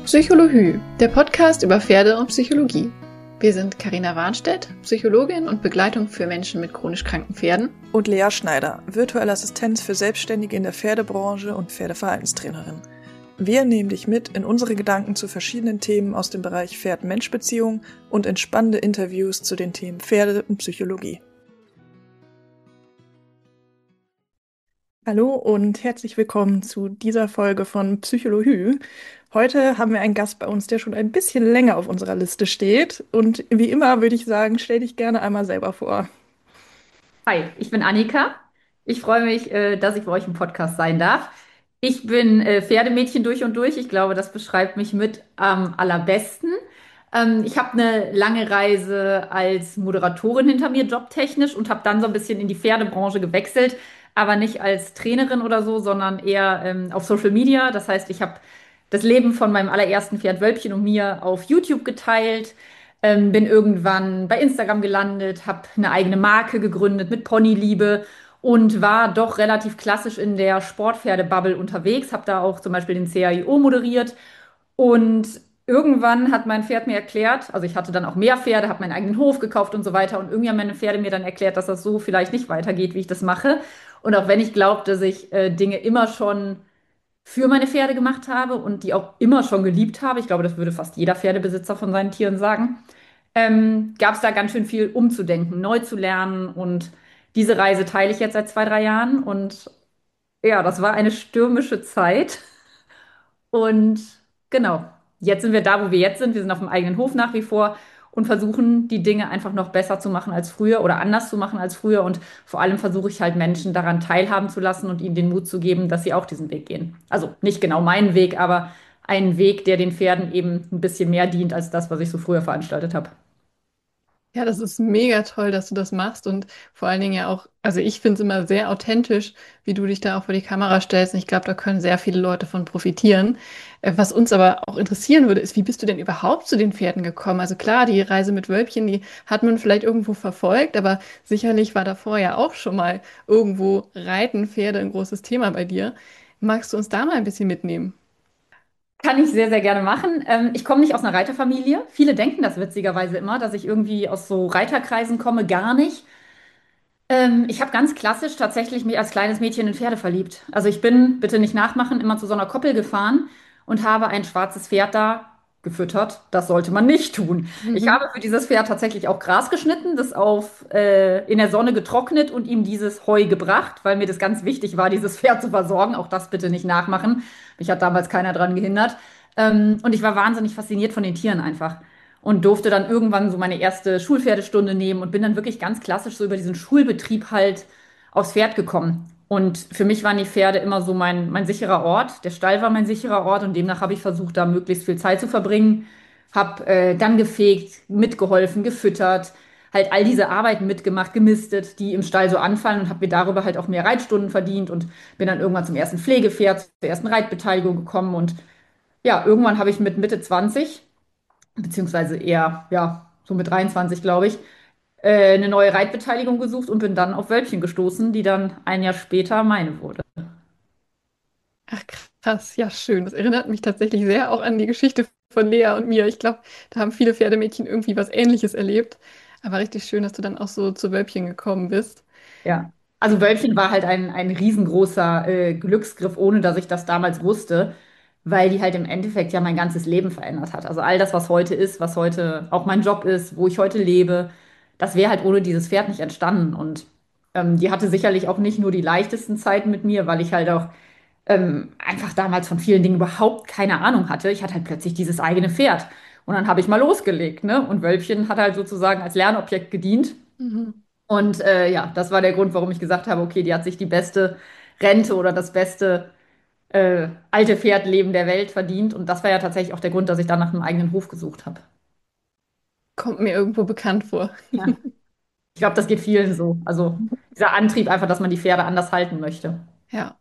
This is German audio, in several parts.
Psychologie, der Podcast über Pferde und Psychologie. Wir sind Carina Warnstedt, Psychologin und Begleitung für Menschen mit chronisch kranken Pferden. Und Lea Schneider, virtuelle Assistenz für Selbstständige in der Pferdebranche und Pferdeverhaltenstrainerin. Wir nehmen dich mit in unsere Gedanken zu verschiedenen Themen aus dem Bereich Pferd-Mensch-Beziehung und in spannende Interviews zu den Themen Pferde und Psychologie. Hallo und herzlich willkommen zu dieser Folge von Psychologie. Heute haben wir einen Gast bei uns, der schon ein bisschen länger auf unserer Liste steht. Und wie immer würde ich sagen, stell dich gerne einmal selber vor. Hi, ich bin Annika. Ich freue mich, dass ich bei euch im Podcast sein darf. Ich bin Pferdemädchen durch und durch. Ich glaube, das beschreibt mich mit am allerbesten. Ich habe eine lange Reise als Moderatorin hinter mir, jobtechnisch, und habe dann so ein bisschen in die Pferdebranche gewechselt, aber nicht als Trainerin oder so, sondern eher auf Social Media. Das heißt, ich habe das Leben von meinem allerersten Pferd Wölbchen und mir auf YouTube geteilt. Bin irgendwann bei Instagram gelandet, habe eine eigene Marke gegründet mit Ponyliebe und war doch relativ klassisch in der Sportpferde-Bubble unterwegs. Habe da auch zum Beispiel den CAIO moderiert. Und irgendwann hat mein Pferd mir erklärt, also ich hatte dann auch mehr Pferde, habe meinen eigenen Hof gekauft und so weiter. Und irgendwie haben meine Pferde mir dann erklärt, dass das so vielleicht nicht weitergeht, wie ich das mache. Und auch wenn ich glaubte, dass ich Dinge immer schon für meine Pferde gemacht habe und die auch immer schon geliebt habe, ich glaube, das würde fast jeder Pferdebesitzer von seinen Tieren sagen, gab es da ganz schön viel umzudenken, neu zu lernen. Und diese Reise teile ich jetzt seit 2, 3 Jahren. Und ja, das war eine stürmische Zeit. Und genau, jetzt sind wir da, wo wir jetzt sind. Wir sind auf dem eigenen Hof nach wie vor und versuchen, die Dinge einfach noch besser zu machen als früher oder anders zu machen als früher. Und vor allem versuche ich halt Menschen daran teilhaben zu lassen und ihnen den Mut zu geben, dass sie auch diesen Weg gehen. Also nicht genau meinen Weg, aber einen Weg, der den Pferden eben ein bisschen mehr dient als das, was ich so früher veranstaltet habe. Ja, das ist mega toll, dass du das machst und vor allen Dingen ja auch, also ich finde es immer sehr authentisch, wie du dich da auch vor die Kamera stellst. Und ich glaube, da können sehr viele Leute von profitieren. Was uns aber auch interessieren würde, ist, wie bist du denn überhaupt zu den Pferden gekommen? Also klar, die Reise mit Wölbchen, die hat man vielleicht irgendwo verfolgt, aber sicherlich war davor ja auch schon mal irgendwo Reiten, Pferde ein großes Thema bei dir. Magst du uns da mal ein bisschen mitnehmen? Kann ich sehr, sehr gerne machen. Ich komme nicht aus einer Reiterfamilie. Viele denken das witzigerweise immer, dass ich irgendwie aus so Reiterkreisen komme. Gar nicht. Ich habe ganz klassisch tatsächlich mich als kleines Mädchen in Pferde verliebt. Also ich bin, bitte nicht nachmachen, immer zu so einer Koppel gefahren und habe ein schwarzes Pferd da gefüttert. Das sollte man nicht tun. Ich Mhm. habe für dieses Pferd tatsächlich auch Gras geschnitten, das in der Sonne getrocknet und ihm dieses Heu gebracht, weil mir das ganz wichtig war, dieses Pferd zu versorgen. Auch das bitte nicht nachmachen. Mich hat damals keiner dran gehindert. Und ich war wahnsinnig fasziniert von den Tieren einfach und durfte dann irgendwann so meine erste Schulpferdestunde nehmen und bin dann wirklich ganz klassisch so über diesen Schulbetrieb halt aufs Pferd gekommen. Und für mich waren die Pferde immer so mein sicherer Ort. Der Stall war mein sicherer Ort und demnach habe ich versucht, da möglichst viel Zeit zu verbringen. Habe dann gefegt, mitgeholfen, gefüttert, halt all diese Arbeiten mitgemacht, gemistet, die im Stall so anfallen und habe mir darüber halt auch mehr Reitstunden verdient und bin dann irgendwann zum ersten Pflegepferd, zur ersten Reitbeteiligung gekommen und ja, irgendwann habe ich mit Mitte 20 beziehungsweise eher, ja, so mit 23, glaube ich, eine neue Reitbeteiligung gesucht und bin dann auf Wölbchen gestoßen, die dann ein Jahr später meine wurde. Ach krass, ja schön. Das erinnert mich tatsächlich sehr auch an die Geschichte von Lea und mir. Ich glaube, da haben viele Pferdemädchen irgendwie was Ähnliches erlebt. Aber richtig schön, dass du dann auch so zu Wölbchen gekommen bist. Ja. Also Wölbchen war halt ein riesengroßer Glücksgriff, ohne dass ich das damals wusste, weil die halt im Endeffekt ja mein ganzes Leben verändert hat. Also all das, was heute ist, was heute auch mein Job ist, wo ich heute lebe, das wäre halt ohne dieses Pferd nicht entstanden. Und die hatte sicherlich auch nicht nur die leichtesten Zeiten mit mir, weil ich halt auch einfach damals von vielen Dingen überhaupt keine Ahnung hatte. Ich hatte halt plötzlich dieses eigene Pferd. Und dann habe ich mal losgelegt, ne? Und Wölbchen hat halt sozusagen als Lernobjekt gedient. Mhm. Und ja, das war der Grund, warum ich gesagt habe, okay, die hat sich die beste Rente oder das beste alte Pferdleben der Welt verdient. Und das war ja tatsächlich auch der Grund, dass ich dann nach einem eigenen Hof gesucht habe. Kommt mir irgendwo bekannt vor. Ja. Ich glaube, das geht vielen so. Also dieser Antrieb einfach, dass man die Pferde anders halten möchte. Ja.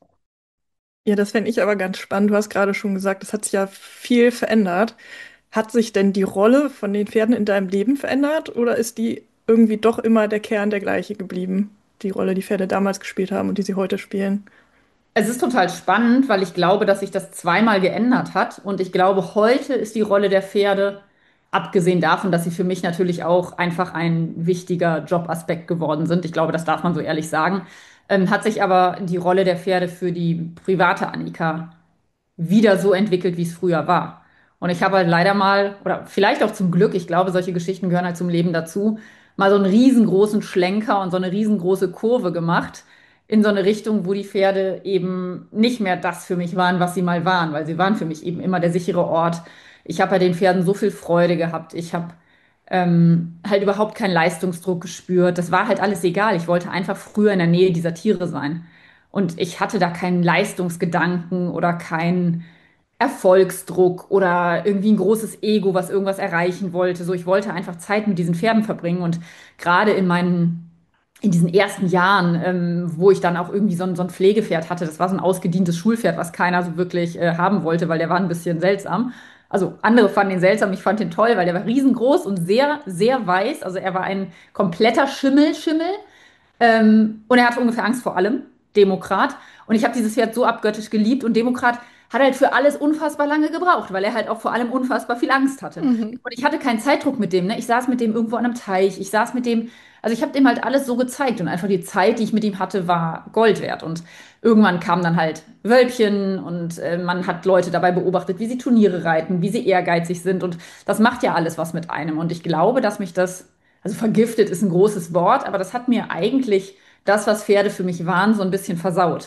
Ja, das fände ich aber ganz spannend. Du hast gerade schon gesagt, es hat sich ja viel verändert. Hat sich denn die Rolle von den Pferden in deinem Leben verändert oder ist die irgendwie doch immer der Kern der gleiche geblieben? Die Rolle, die Pferde damals gespielt haben und die sie heute spielen? Es ist total spannend, weil ich glaube, dass sich das zweimal geändert hat. Und ich glaube, heute ist die Rolle der Pferde, abgesehen davon, dass sie für mich natürlich auch einfach ein wichtiger Jobaspekt geworden sind. Ich glaube, das darf man so ehrlich sagen. Hat sich aber die Rolle der Pferde für die private Annika wieder so entwickelt, wie es früher war. Und ich habe halt leider mal, oder vielleicht auch zum Glück, ich glaube, solche Geschichten gehören halt zum Leben dazu, mal so einen riesengroßen Schlenker und so eine riesengroße Kurve gemacht in so eine Richtung, wo die Pferde eben nicht mehr das für mich waren, was sie mal waren, weil sie waren für mich eben immer der sichere Ort. Ich habe bei den Pferden so viel Freude gehabt. Ich habe halt überhaupt keinen Leistungsdruck gespürt. Das war halt alles egal. Ich wollte einfach früher in der Nähe dieser Tiere sein. Und ich hatte da keinen Leistungsgedanken oder keinen Erfolgsdruck oder irgendwie ein großes Ego, was irgendwas erreichen wollte. So, ich wollte einfach Zeit mit diesen Pferden verbringen. Und gerade in diesen ersten Jahren, wo ich dann auch irgendwie so ein Pflegepferd hatte, das war so ein ausgedientes Schulpferd, was keiner so wirklich haben wollte, weil der war ein bisschen seltsam. Also andere fanden ihn seltsam, ich fand ihn toll, weil der war riesengroß und sehr, sehr weiß. Also er war ein kompletter Schimmel. Und er hatte ungefähr Angst vor allem, Demokrat. Und ich habe dieses Pferd so abgöttisch geliebt und Demokrat hat halt für alles unfassbar lange gebraucht, weil er halt auch vor allem unfassbar viel Angst hatte. Mhm. Und ich hatte keinen Zeitdruck mit dem, ne? Ich saß mit dem irgendwo an einem Teich, ich saß mit dem, also ich habe dem halt alles so gezeigt und einfach die Zeit, die ich mit ihm hatte, war Gold wert. Und irgendwann kamen dann halt Wölbchen und man hat Leute dabei beobachtet, wie sie Turniere reiten, wie sie ehrgeizig sind und das macht ja alles was mit einem. Und ich glaube, dass mich das also vergiftet ist ein großes Wort, aber das hat mir eigentlich das, was Pferde für mich waren, so ein bisschen versaut.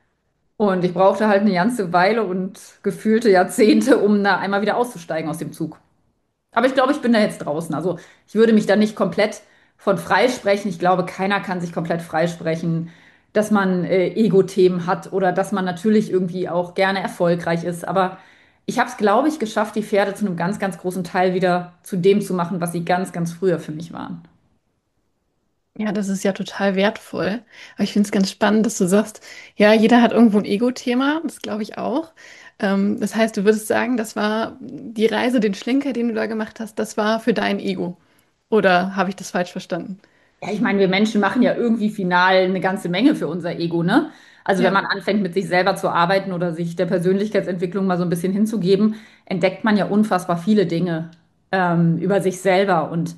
Und ich brauchte halt eine ganze Weile und gefühlte Jahrzehnte, um da einmal wieder auszusteigen aus dem Zug. Aber ich glaube, ich bin da jetzt draußen. Also ich würde mich da nicht komplett von freisprechen. Ich glaube, keiner kann sich komplett freisprechen, dass man Ego-Themen hat oder dass man natürlich irgendwie auch gerne erfolgreich ist. Aber ich habe es, glaube ich, geschafft, die Pferde zu einem ganz, ganz großen Teil wieder zu dem zu machen, was sie ganz, ganz früher für mich waren. Ja, das ist ja total wertvoll. Aber ich finde es ganz spannend, dass du sagst, ja, jeder hat irgendwo ein Ego-Thema. Das glaube ich auch. Das heißt, du würdest sagen, das war die Reise, den Schlenker, den du da gemacht hast, das war für dein Ego. Oder habe ich das falsch verstanden? Ja, ich meine, wir Menschen machen ja irgendwie final eine ganze Menge für unser Ego, ne? Also wenn Ja. man anfängt, mit sich selber zu arbeiten oder sich der Persönlichkeitsentwicklung mal so ein bisschen hinzugeben, entdeckt man ja unfassbar viele Dinge über sich selber. Und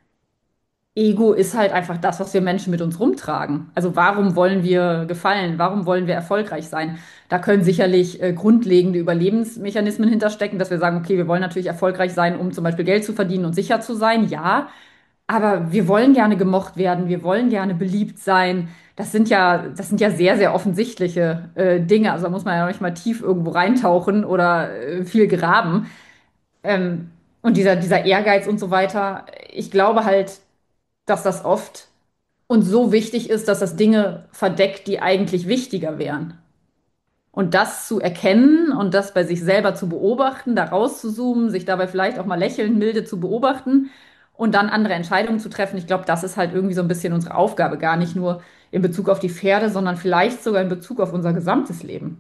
Ego ist halt einfach das, was wir Menschen mit uns rumtragen. Also warum wollen wir gefallen? Warum wollen wir erfolgreich sein? Da können sicherlich grundlegende Überlebensmechanismen hinterstecken, dass wir sagen, okay, wir wollen natürlich erfolgreich sein, um zum Beispiel Geld zu verdienen und sicher zu sein. Ja. Aber wir wollen gerne gemocht werden, wir wollen gerne beliebt sein. Das sind ja sehr, sehr offensichtliche Dinge. Also da muss man ja noch nicht mal tief irgendwo reintauchen oder viel graben. Ähm, und dieser Ehrgeiz und so weiter, ich glaube halt, dass das oft uns so wichtig ist, dass das Dinge verdeckt, die eigentlich wichtiger wären. Und das zu erkennen und das bei sich selber zu beobachten, da rauszuzoomen, sich dabei vielleicht auch mal lächelnd milde zu beobachten und dann andere Entscheidungen zu treffen. Ich glaube, das ist halt irgendwie so ein bisschen unsere Aufgabe, gar nicht nur in Bezug auf die Pferde, sondern vielleicht sogar in Bezug auf unser gesamtes Leben.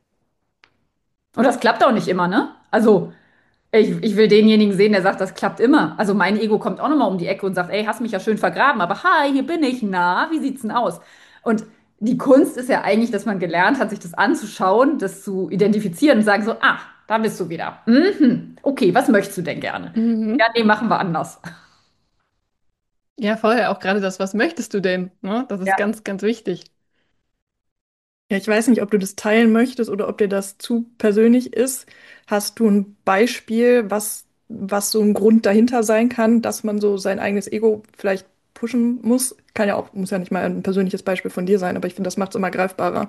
Und das klappt auch nicht immer, ne? Also, ich will denjenigen sehen, der sagt, das klappt immer. Also mein Ego kommt auch nochmal um die Ecke und sagt, ey, hast mich ja schön vergraben, aber hi, hier bin ich. Na, wie sieht's denn aus? Und die Kunst ist ja eigentlich, dass man gelernt hat, sich das anzuschauen, das zu identifizieren und sagen so, ah, da bist du wieder. Mhm. Okay, was möchtest du denn gerne? Ja, Mhm. nee, machen wir anders. Ja, vorher auch gerade das, was möchtest du denn? Ne? Das ist Ja. ganz, ganz wichtig. Ja, ich weiß nicht, ob du das teilen möchtest oder ob dir das zu persönlich ist. Hast du ein Beispiel, was so ein Grund dahinter sein kann, dass man so sein eigenes Ego vielleicht pushen muss? Kann ja auch, muss ja nicht mal ein persönliches Beispiel von dir sein, aber ich finde, das macht es immer greifbarer.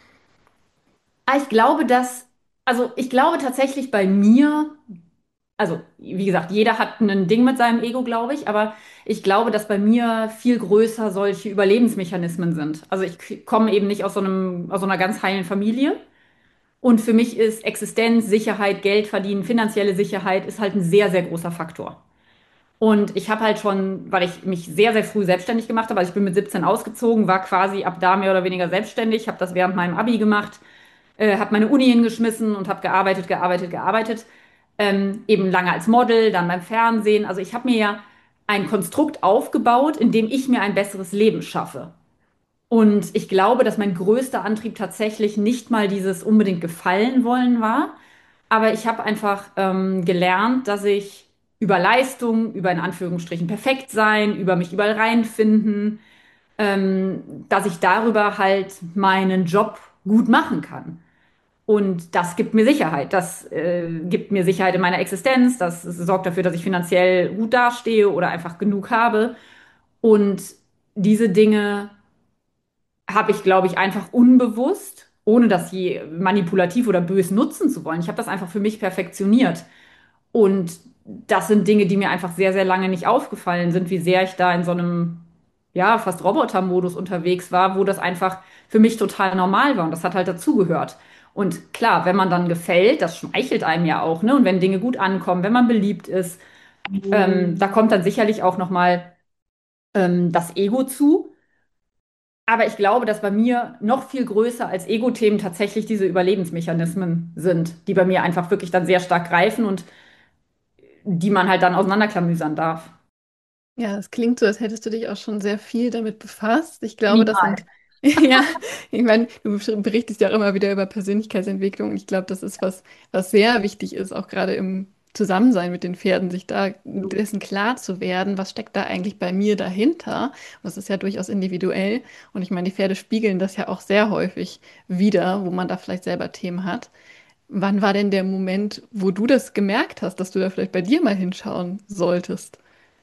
Ah, also ich glaube tatsächlich bei mir, also wie gesagt, jeder hat ein Ding mit seinem Ego, glaube ich, aber ich glaube, dass bei mir viel größer solche Überlebensmechanismen sind. Also ich komme eben nicht aus so einer ganz heilen Familie. Und für mich ist Existenz, Sicherheit, Geld verdienen, finanzielle Sicherheit ist halt ein sehr, sehr großer Faktor. Und ich habe halt schon, weil ich mich sehr, sehr früh selbstständig gemacht habe, also ich bin mit 17 ausgezogen, war quasi ab da mehr oder weniger selbstständig, habe das während meinem Abi gemacht, habe meine Uni hingeschmissen und habe gearbeitet. Eben lange als Model, dann beim Fernsehen. Also ich habe mir ja ein Konstrukt aufgebaut, in dem ich mir ein besseres Leben schaffe. Und ich glaube, dass mein größter Antrieb tatsächlich nicht mal dieses unbedingt gefallen wollen war, aber ich habe einfach gelernt, dass ich über Leistung, über in Anführungsstrichen perfekt sein, über mich überall reinfinden, dass ich darüber halt meinen Job gut machen kann. Und das gibt mir Sicherheit. Das gibt mir Sicherheit in meiner Existenz. Das sorgt dafür, dass ich finanziell gut dastehe oder einfach genug habe. Und diese Dinge habe ich, glaube ich, einfach unbewusst, ohne das je manipulativ oder bös nutzen zu wollen. Ich habe das einfach für mich perfektioniert. Und das sind Dinge, die mir einfach sehr, sehr lange nicht aufgefallen sind, wie sehr ich da in so einem, ja, fast Roboter-Modus unterwegs war, wo das einfach für mich total normal war. Und das hat halt dazugehört. Und klar, wenn man dann gefällt, das schmeichelt einem ja auch, ne? Und wenn Dinge gut ankommen, wenn man beliebt ist, da kommt dann sicherlich auch nochmal das Ego zu. Aber ich glaube, dass bei mir noch viel größer als Ego-Themen tatsächlich diese Überlebensmechanismen sind, die bei mir einfach wirklich dann sehr stark greifen und die man halt dann auseinanderklamüsern darf. Ja, es klingt so, als hättest du dich auch schon sehr viel damit befasst. Ich glaube, das Minimal. sind, ja, ich meine, du berichtest ja auch immer wieder über Persönlichkeitsentwicklung und ich glaube, das ist was, was sehr wichtig ist, auch gerade im Zusammensein mit den Pferden, sich da dessen klar zu werden, was steckt da eigentlich bei mir dahinter. Und das ist ja durchaus individuell. Und ich meine, die Pferde spiegeln das ja auch sehr häufig wider, wo man da vielleicht selber Themen hat. Wann war denn der Moment, wo du das gemerkt hast, dass du da vielleicht bei dir mal hinschauen solltest?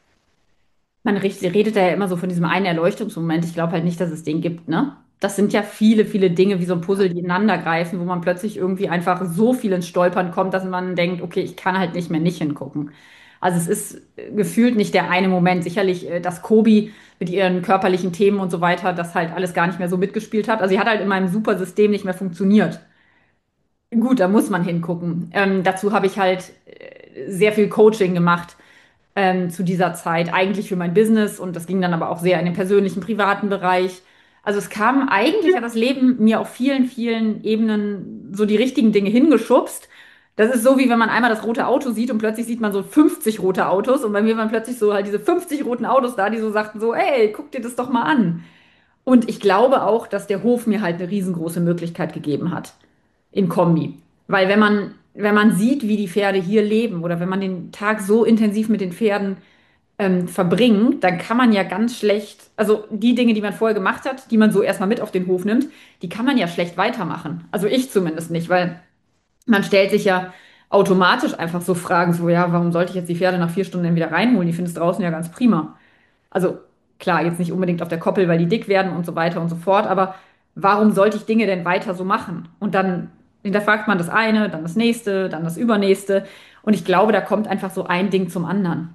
Redet da ja immer so von diesem einen Erleuchtungsmoment. Ich glaube halt nicht, dass es den gibt, ne? Das sind ja viele, viele Dinge wie so ein Puzzle, die ineinander greifen, wo man plötzlich irgendwie einfach so viel ins Stolpern kommt, dass man denkt, okay, ich kann halt nicht mehr nicht hingucken. Also es ist gefühlt nicht der eine Moment. Sicherlich, dass Kobi mit ihren körperlichen Themen und so weiter das halt alles gar nicht mehr so mitgespielt hat. Also sie hat halt in meinem Supersystem nicht mehr funktioniert. Gut, da muss man hingucken. Dazu habe ich halt sehr viel Coaching gemacht zu dieser Zeit, eigentlich für mein Business und das ging dann aber auch sehr in den persönlichen, privaten Bereich. Also es kam eigentlich, hat das Leben mir auf vielen, vielen Ebenen so die richtigen Dinge hingeschubst. Das ist so, wie wenn man einmal das rote Auto sieht und plötzlich sieht man so 50 rote Autos und bei mir waren plötzlich so halt diese 50 roten Autos da, die so sagten so, ey, guck dir das doch mal an. Und ich glaube auch, dass der Hof mir halt eine riesengroße Möglichkeit gegeben hat in Kombi. Weil wenn man sieht, wie die Pferde hier leben oder wenn man den Tag so intensiv mit den Pferden verbringt, dann kann man ja ganz schlecht, also die Dinge, die man vorher gemacht hat, die man so erstmal mit auf den Hof nimmt, die kann man ja schlecht weitermachen. Also ich zumindest nicht, weil man stellt sich ja automatisch einfach so Fragen, so, ja, warum sollte ich jetzt die Pferde nach 4 Stunden dann wieder reinholen? Die finden es draußen ja ganz prima. Also klar, jetzt nicht unbedingt auf der Koppel, weil die dick werden und so weiter und so fort, aber warum sollte ich Dinge denn weiter so machen? Und dann hinterfragt man das eine, dann das nächste, dann das übernächste. Und ich glaube, da kommt einfach so ein Ding zum anderen.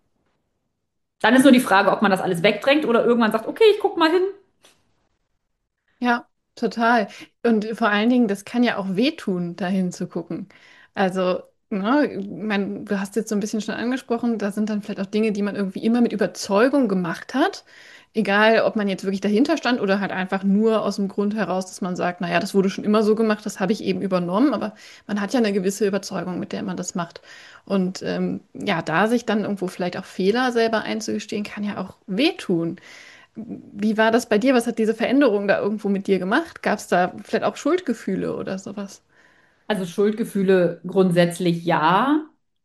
Dann ist nur die Frage, ob man das alles wegdrängt oder irgendwann sagt, okay, ich guck mal hin. Ja, total. Und vor allen Dingen, das kann ja auch wehtun, dahin zu gucken. Also, ne, ich mein, du hast jetzt so ein bisschen schon angesprochen, da sind dann vielleicht auch Dinge, die man irgendwie immer mit Überzeugung gemacht hat. Egal, ob man jetzt wirklich dahinter stand oder halt einfach nur aus dem Grund heraus, dass man sagt, naja, das wurde schon immer so gemacht, das habe ich eben übernommen, aber man hat ja eine gewisse Überzeugung, mit der man das macht. Und ja, da sich dann irgendwo vielleicht auch Fehler selber einzugestehen, kann ja auch wehtun. Wie war das bei dir? Was hat diese Veränderung da irgendwo mit dir gemacht? Gab es da vielleicht auch Schuldgefühle oder sowas? Also Schuldgefühle grundsätzlich ja.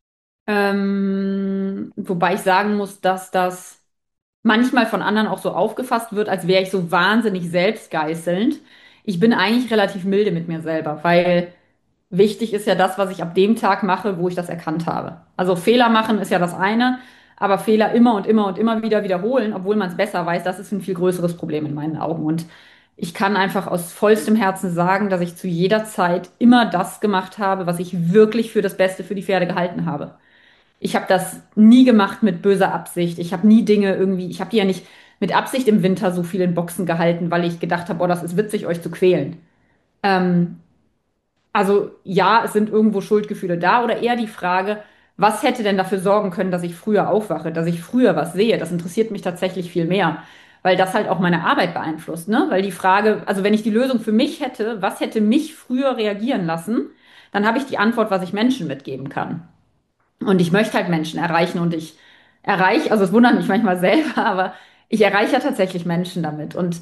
Wobei ich sagen muss, dass das manchmal von anderen auch so aufgefasst wird, als wäre ich so wahnsinnig selbstgeißelnd. Ich bin eigentlich relativ milde mit mir selber, weil wichtig ist ja das, was ich ab dem Tag mache, wo ich das erkannt habe. Also Fehler machen ist ja das eine, aber Fehler immer und immer und immer wieder wiederholen, obwohl man es besser weiß, das ist ein viel größeres Problem in meinen Augen. Und ich kann einfach aus vollstem Herzen sagen, dass ich zu jeder Zeit immer das gemacht habe, was ich wirklich für das Beste für die Pferde gehalten habe. Ich habe das nie gemacht mit böser Absicht. Ich habe nie Dinge irgendwie, ich habe die ja nicht mit Absicht im Winter so viel in Boxen gehalten, weil ich gedacht habe, oh, das ist witzig, euch zu quälen. Ähm, also ja, es sind irgendwo Schuldgefühle da oder eher die Frage, was hätte denn dafür sorgen können, dass ich früher aufwache, dass ich früher was sehe? Das interessiert mich tatsächlich viel mehr, weil das halt auch meine Arbeit beeinflusst, ne? Weil die Frage, also wenn ich die Lösung für mich hätte, was hätte mich früher reagieren lassen, dann habe ich die Antwort, was ich Menschen mitgeben kann. Und ich möchte halt Menschen erreichen und ich erreiche, also es wundert mich manchmal selber, aber ich erreiche ja tatsächlich Menschen damit. Und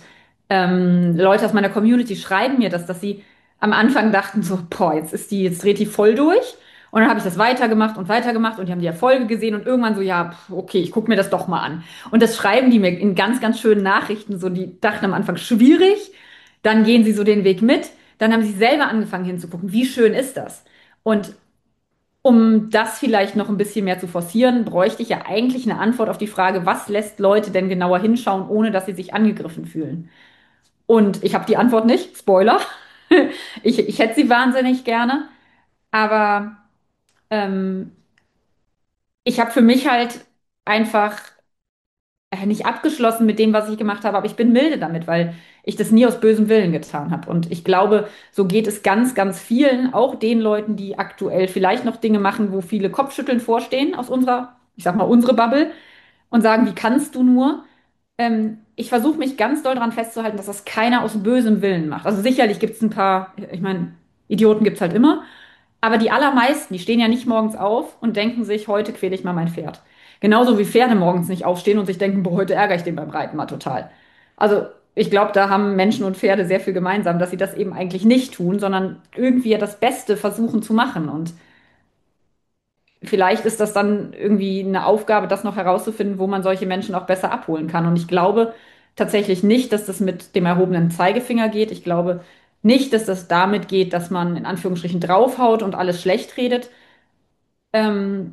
Leute aus meiner Community schreiben mir das, dass sie am Anfang dachten so, boah, jetzt dreht die voll durch. Und dann habe ich das weitergemacht und die haben die Erfolge gesehen und irgendwann so, ja, okay, ich gucke mir das doch mal an. Und das schreiben die mir in ganz, ganz schönen Nachrichten, so, die dachten am Anfang schwierig, dann gehen sie so den Weg mit, dann haben sie selber angefangen hinzugucken, wie schön ist das? Und um das vielleicht noch ein bisschen mehr zu forcieren, bräuchte ich ja eigentlich eine Antwort auf die Frage, was lässt Leute denn genauer hinschauen, ohne dass sie sich angegriffen fühlen? Und ich habe die Antwort nicht, Spoiler. Ich hätte sie wahnsinnig gerne, aber ähm, ich habe für mich halt einfach nicht abgeschlossen mit dem, was ich gemacht habe, aber ich bin milde damit, weil ich das nie aus bösem Willen getan habe. Und ich glaube, so geht es ganz, ganz vielen, auch den Leuten, die aktuell vielleicht noch Dinge machen, wo viele Kopfschütteln vorstehen aus unserer, ich sag mal, unsere Bubble und sagen, wie kannst du nur? Ich versuche mich ganz doll daran festzuhalten, dass das keiner aus bösem Willen macht. Also sicherlich gibt es ein paar, ich meine, Idioten gibt es halt immer, aber die allermeisten, die stehen ja nicht morgens auf und denken sich, heute quäle ich mal mein Pferd. Genauso wie Pferde morgens nicht aufstehen und sich denken, boah, heute ärgere ich den beim Reiten mal total. Also ich glaube, da haben Menschen und Pferde sehr viel gemeinsam, dass sie das eben eigentlich nicht tun, sondern irgendwie ja das Beste versuchen zu machen. Und vielleicht ist das dann irgendwie eine Aufgabe, das noch herauszufinden, wo man solche Menschen auch besser abholen kann. Und ich glaube tatsächlich nicht, dass das mit dem erhobenen Zeigefinger geht. Ich glaube nicht, dass das damit geht, dass man in Anführungsstrichen draufhaut und alles schlecht redet, ähm,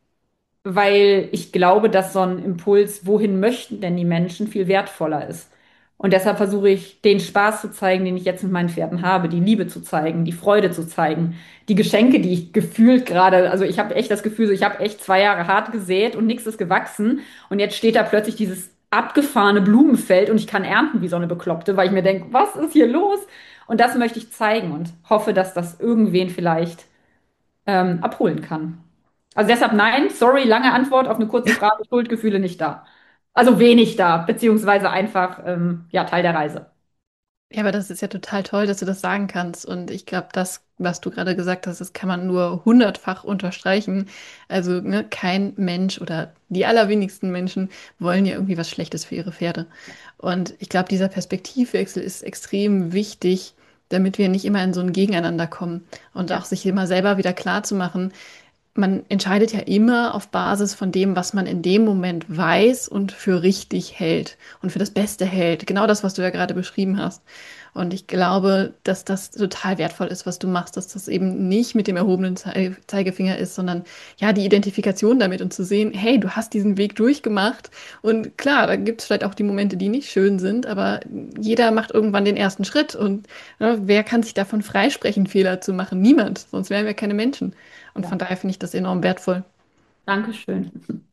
weil ich glaube, dass so ein Impuls, wohin möchten denn die Menschen, viel wertvoller ist. Und deshalb versuche ich, den Spaß zu zeigen, den ich jetzt mit meinen Pferden habe, die Liebe zu zeigen, die Freude zu zeigen, die Geschenke, die ich gefühlt gerade, also ich habe echt das Gefühl, so ich habe echt 2 Jahre hart gesät und nichts ist gewachsen. Und jetzt steht da plötzlich dieses abgefahrene Blumenfeld und ich kann ernten wie so eine Bekloppte, weil ich mir denke, was ist hier los? Und das möchte ich zeigen und hoffe, dass das irgendwen vielleicht abholen kann. Also deshalb nein, sorry, lange Antwort auf eine kurze Frage, Schuldgefühle nicht da. Also wenig da, beziehungsweise einfach, ja, Teil der Reise. Ja, aber das ist ja total toll, dass du das sagen kannst. Und ich glaube, das, was du gerade gesagt hast, das kann man nur hundertfach unterstreichen. Also, ne, kein Mensch oder die allerwenigsten Menschen wollen ja irgendwie was Schlechtes für ihre Pferde. Und ich glaube, dieser Perspektivwechsel ist extrem wichtig, damit wir nicht immer in so ein Gegeneinander kommen und auch Ja, sich immer selber wieder klar zu machen, man entscheidet ja immer auf Basis von dem, was man in dem Moment weiß und für richtig hält und für das Beste hält. Genau das, was du ja gerade beschrieben hast. Und ich glaube, dass das total wertvoll ist, was du machst, dass das eben nicht mit dem erhobenen Zeigefinger ist, sondern ja, die Identifikation damit und zu sehen, hey, du hast diesen Weg durchgemacht. Und klar, da gibt es vielleicht auch die Momente, die nicht schön sind, aber jeder macht irgendwann den ersten Schritt. Und ne, wer kann sich davon freisprechen, Fehler zu machen? Niemand, sonst wären wir keine Menschen. Und ja. von daher finde ich das enorm wertvoll. Dankeschön.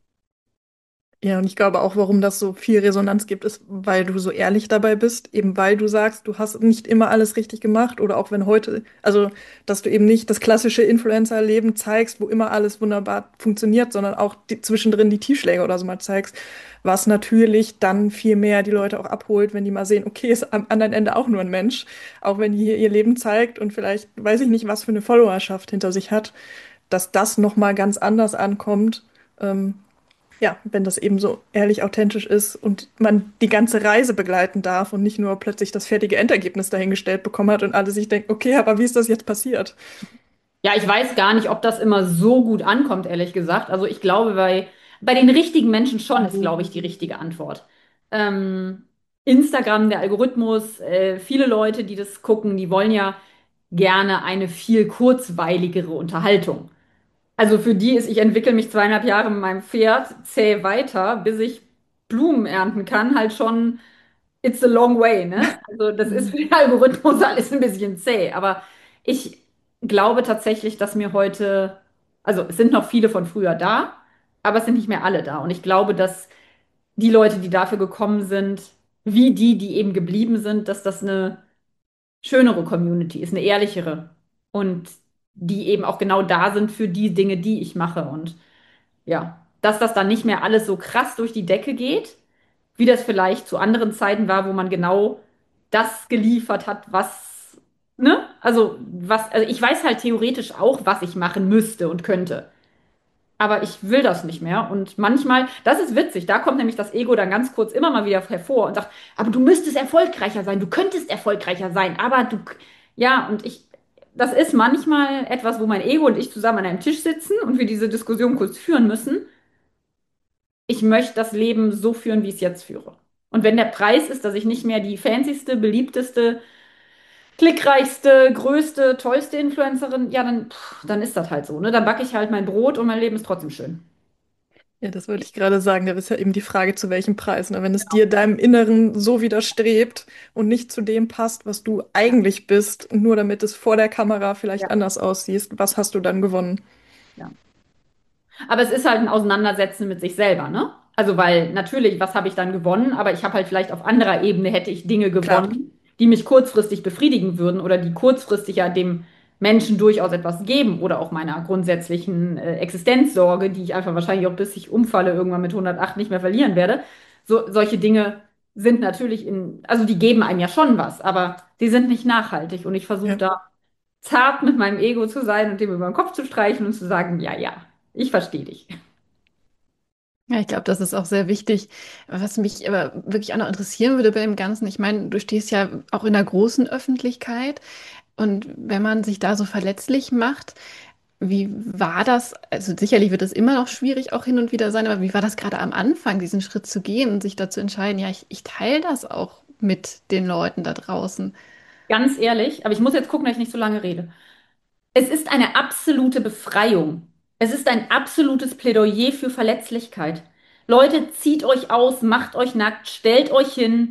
Ja, und ich glaube auch, warum das so viel Resonanz gibt, ist, weil du so ehrlich dabei bist, eben weil du sagst, du hast nicht immer alles richtig gemacht oder auch wenn heute, also dass du eben nicht das klassische Influencer-Leben zeigst, wo immer alles wunderbar funktioniert, sondern auch zwischendrin die Tiefschläge oder so mal zeigst, was natürlich dann viel mehr die Leute auch abholt, wenn die mal sehen, okay, ist am anderen Ende auch nur ein Mensch, auch wenn die hier ihr Leben zeigt und vielleicht weiß ich nicht, was für eine Followerschaft hinter sich hat, dass das noch mal ganz anders ankommt. Ja, wenn das eben so ehrlich authentisch ist und man die ganze Reise begleiten darf und nicht nur plötzlich das fertige Endergebnis dahingestellt bekommen hat und alle sich denken, okay, aber wie ist das jetzt passiert? Ja, ich weiß gar nicht, ob das immer so gut ankommt, ehrlich gesagt. Also ich glaube, bei den richtigen Menschen schon ist, glaube ich, die richtige Antwort. Ähm, Instagram, der Algorithmus, viele Leute, die das gucken, die wollen ja gerne eine viel kurzweiligere Unterhaltung. Also für die ist, ich entwickle mich 2,5 Jahre mit meinem Pferd zäh weiter, bis ich Blumen ernten kann, halt schon, it's a long way, ne? Also das ist für den Algorithmus alles ein bisschen zäh. Aber ich glaube tatsächlich, dass mir heute, also es sind noch viele von früher da, aber es sind nicht mehr alle da. Und ich glaube, dass die Leute, die dafür gekommen sind, wie die, die eben geblieben sind, dass das eine schönere Community ist, eine ehrlichere. Und die eben auch genau da sind für die Dinge, die ich mache. Und ja, dass das dann nicht mehr alles so krass durch die Decke geht, wie das vielleicht zu anderen Zeiten war, wo man genau das geliefert hat, was, ne? Also, was, also ich weiß halt theoretisch auch, was ich machen müsste und könnte. aber ich will das nicht mehr. Und manchmal, das ist witzig, da kommt nämlich das Ego dann ganz kurz immer mal wieder hervor und sagt, aber du müsstest erfolgreicher sein, du könntest erfolgreicher sein, aber du, ja, und ich, das ist manchmal etwas, wo mein Ego und ich zusammen an einem Tisch sitzen und wir diese Diskussion kurz führen müssen. Ich möchte das Leben so führen, wie ich es jetzt führe. Und wenn der Preis ist, dass ich nicht mehr die fancyste, beliebteste, klickreichste, größte, tollste Influencerin, ja, dann ist das halt so, ne? Dann backe ich halt mein Brot und mein Leben ist trotzdem schön. Ja, das wollte ich gerade sagen. Da ist ja eben die Frage, zu welchem Preis. Ne? Wenn es dir deinem Inneren so widerstrebt und nicht zu dem passt, was du Ja, eigentlich bist, nur damit es vor der Kamera ja, vielleicht anders aussieht, was hast du dann gewonnen? ja. Aber es ist halt ein Auseinandersetzen mit sich selber, ne? Also, weil natürlich, was habe ich dann gewonnen? Aber ich habe halt vielleicht auf anderer Ebene hätte ich Dinge Klar, gewonnen, die mich kurzfristig befriedigen würden oder die kurzfristig ja dem Menschen durchaus etwas geben oder auch meiner grundsätzlichen Existenzsorge, die ich einfach wahrscheinlich auch bis ich umfalle irgendwann mit 108 nicht mehr verlieren werde. Solche Dinge sind natürlich also die geben einem ja schon was, aber die sind nicht nachhaltig und ich versuche ja. da zart mit meinem Ego zu sein und dem über den Kopf zu streichen und zu sagen, ja, ja, ich verstehe dich. Ja, ich glaube, das ist auch sehr wichtig. Was mich aber wirklich auch noch interessieren würde bei dem Ganzen, ich meine, du stehst ja auch in der großen Öffentlichkeit und wenn man sich da so verletzlich macht, wie war das? Also sicherlich wird es immer noch schwierig auch hin und wieder sein, aber wie war das gerade am Anfang, diesen Schritt zu gehen und sich dazu entscheiden, ja, ich teile das auch mit den Leuten da draußen? Ganz ehrlich, aber ich muss jetzt gucken, dass ich nicht so lange rede. Es ist eine absolute Befreiung. Es ist ein absolutes Plädoyer für Verletzlichkeit. Leute, zieht euch aus, macht euch nackt, stellt euch hin.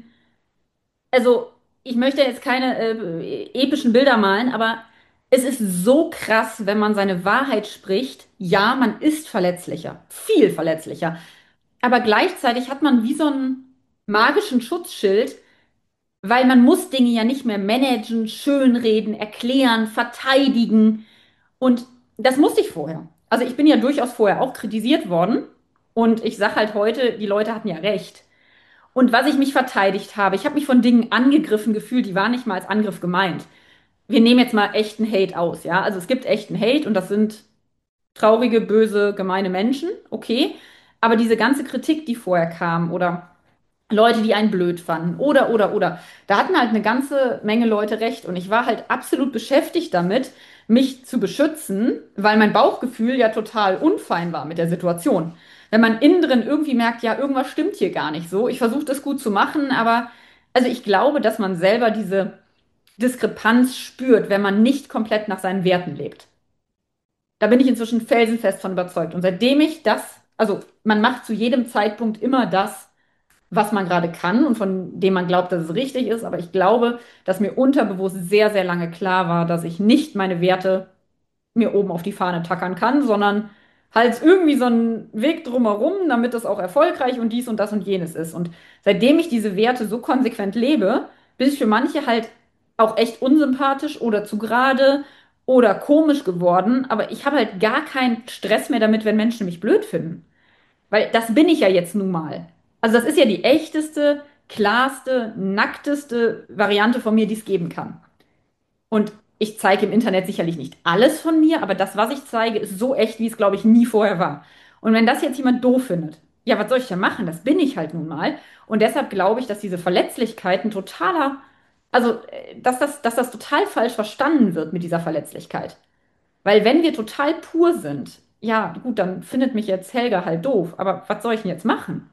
Also, ich möchte jetzt keine epischen Bilder malen, aber es ist so krass, wenn man seine Wahrheit spricht. Ja, man ist verletzlicher, viel verletzlicher. Aber gleichzeitig hat man wie so einen magischen Schutzschild, weil man muss Dinge ja nicht mehr managen, schönreden, erklären, verteidigen. Und das musste ich vorher. Also ich bin ja durchaus vorher auch kritisiert worden. Und ich sage halt heute, die Leute hatten ja recht. Und was ich mich verteidigt habe, ich habe mich von Dingen angegriffen gefühlt, die waren nicht mal als Angriff gemeint. Wir nehmen jetzt mal echten Hate aus, ja? Also es gibt echten Hate und das sind traurige, böse, gemeine Menschen, okay. Aber diese ganze Kritik, die vorher kam oder Leute, die einen blöd fanden oder. Da hatten halt eine ganze Menge Leute recht und ich war halt absolut beschäftigt damit, mich zu beschützen, weil mein Bauchgefühl ja total unfein war mit der Situation. Wenn man innen drin irgendwie merkt, ja, irgendwas stimmt hier gar nicht so. Ich versuche das gut zu machen, aber also ich glaube, dass man selber diese Diskrepanz spürt, wenn man nicht komplett nach seinen Werten lebt. Da bin ich inzwischen felsenfest von überzeugt. Und seitdem ich das, also man macht zu jedem Zeitpunkt immer das, was man gerade kann und von dem man glaubt, dass es richtig ist. Aber ich glaube, dass mir unterbewusst sehr, sehr lange klar war, dass ich nicht meine Werte mir oben auf die Fahne tackern kann, sondern halt irgendwie so einen Weg drumherum, damit das auch erfolgreich und dies und das und jenes ist. Und seitdem ich diese Werte so konsequent lebe, bin ich für manche halt auch echt unsympathisch oder zu gerade oder komisch geworden. Aber ich habe halt gar keinen Stress mehr damit, wenn Menschen mich blöd finden. Weil das bin ich ja jetzt nun mal. Also das ist ja die echteste, klarste, nackteste Variante von mir, die es geben kann. Und ich zeige im Internet sicherlich nicht alles von mir, aber das, was ich zeige, ist so echt, wie es, glaube ich, nie vorher war. Und wenn das jetzt jemand doof findet, ja, was soll ich denn machen? Das bin ich halt nun mal. Und deshalb glaube ich, dass diese Verletzlichkeit ein totaler, also, dass das total falsch verstanden wird mit dieser Verletzlichkeit. Weil wenn wir total pur sind, ja, gut, dann findet mich jetzt Helga halt doof, aber was soll ich denn jetzt machen?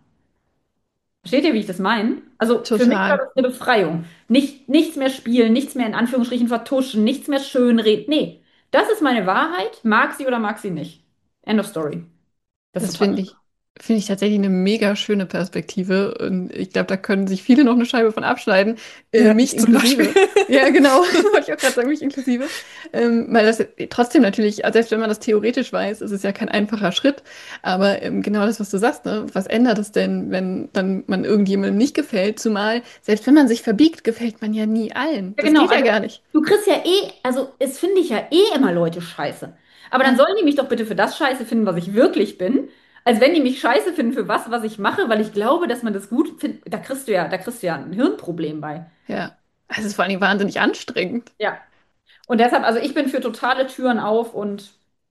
Versteht ihr, wie ich das meine? Also für mich war Total. das eine Befreiung. Nichts mehr spielen, nichts mehr in Anführungsstrichen vertuschen, nichts mehr schönreden. Nee, das ist meine Wahrheit, mag sie oder mag sie nicht. End of story. Das ist Das total. finde ich tatsächlich eine mega schöne Perspektive. Und ich glaube, da können sich viele noch eine Scheibe von abschneiden, Ja, mich ich zum Beispiel. inklusive. Ja, genau, wollte ich auch gerade sagen, mich inklusive. Weil das trotzdem natürlich, also selbst wenn man das theoretisch weiß, ist es ja kein einfacher Schritt. Aber genau das, was du sagst, ne? Was ändert es denn, wenn dann man irgendjemandem nicht gefällt? Zumal, selbst wenn man sich verbiegt, gefällt man ja nie allen. Ja, Das genau. geht ja Also gar nicht. du kriegst ja eh, also es finde ich ja eh immer Leute scheiße. Aber dann Ja. sollen die mich doch bitte für das scheiße finden, was ich wirklich bin. Als wenn die mich scheiße finden für was, was ich mache, weil ich glaube, dass man das gut findet. Da kriegst du ja ein Hirnproblem bei. Ja. Es ist vor allen Dingen wahnsinnig anstrengend. Ja. Und deshalb, also ich bin für totale Türen auf und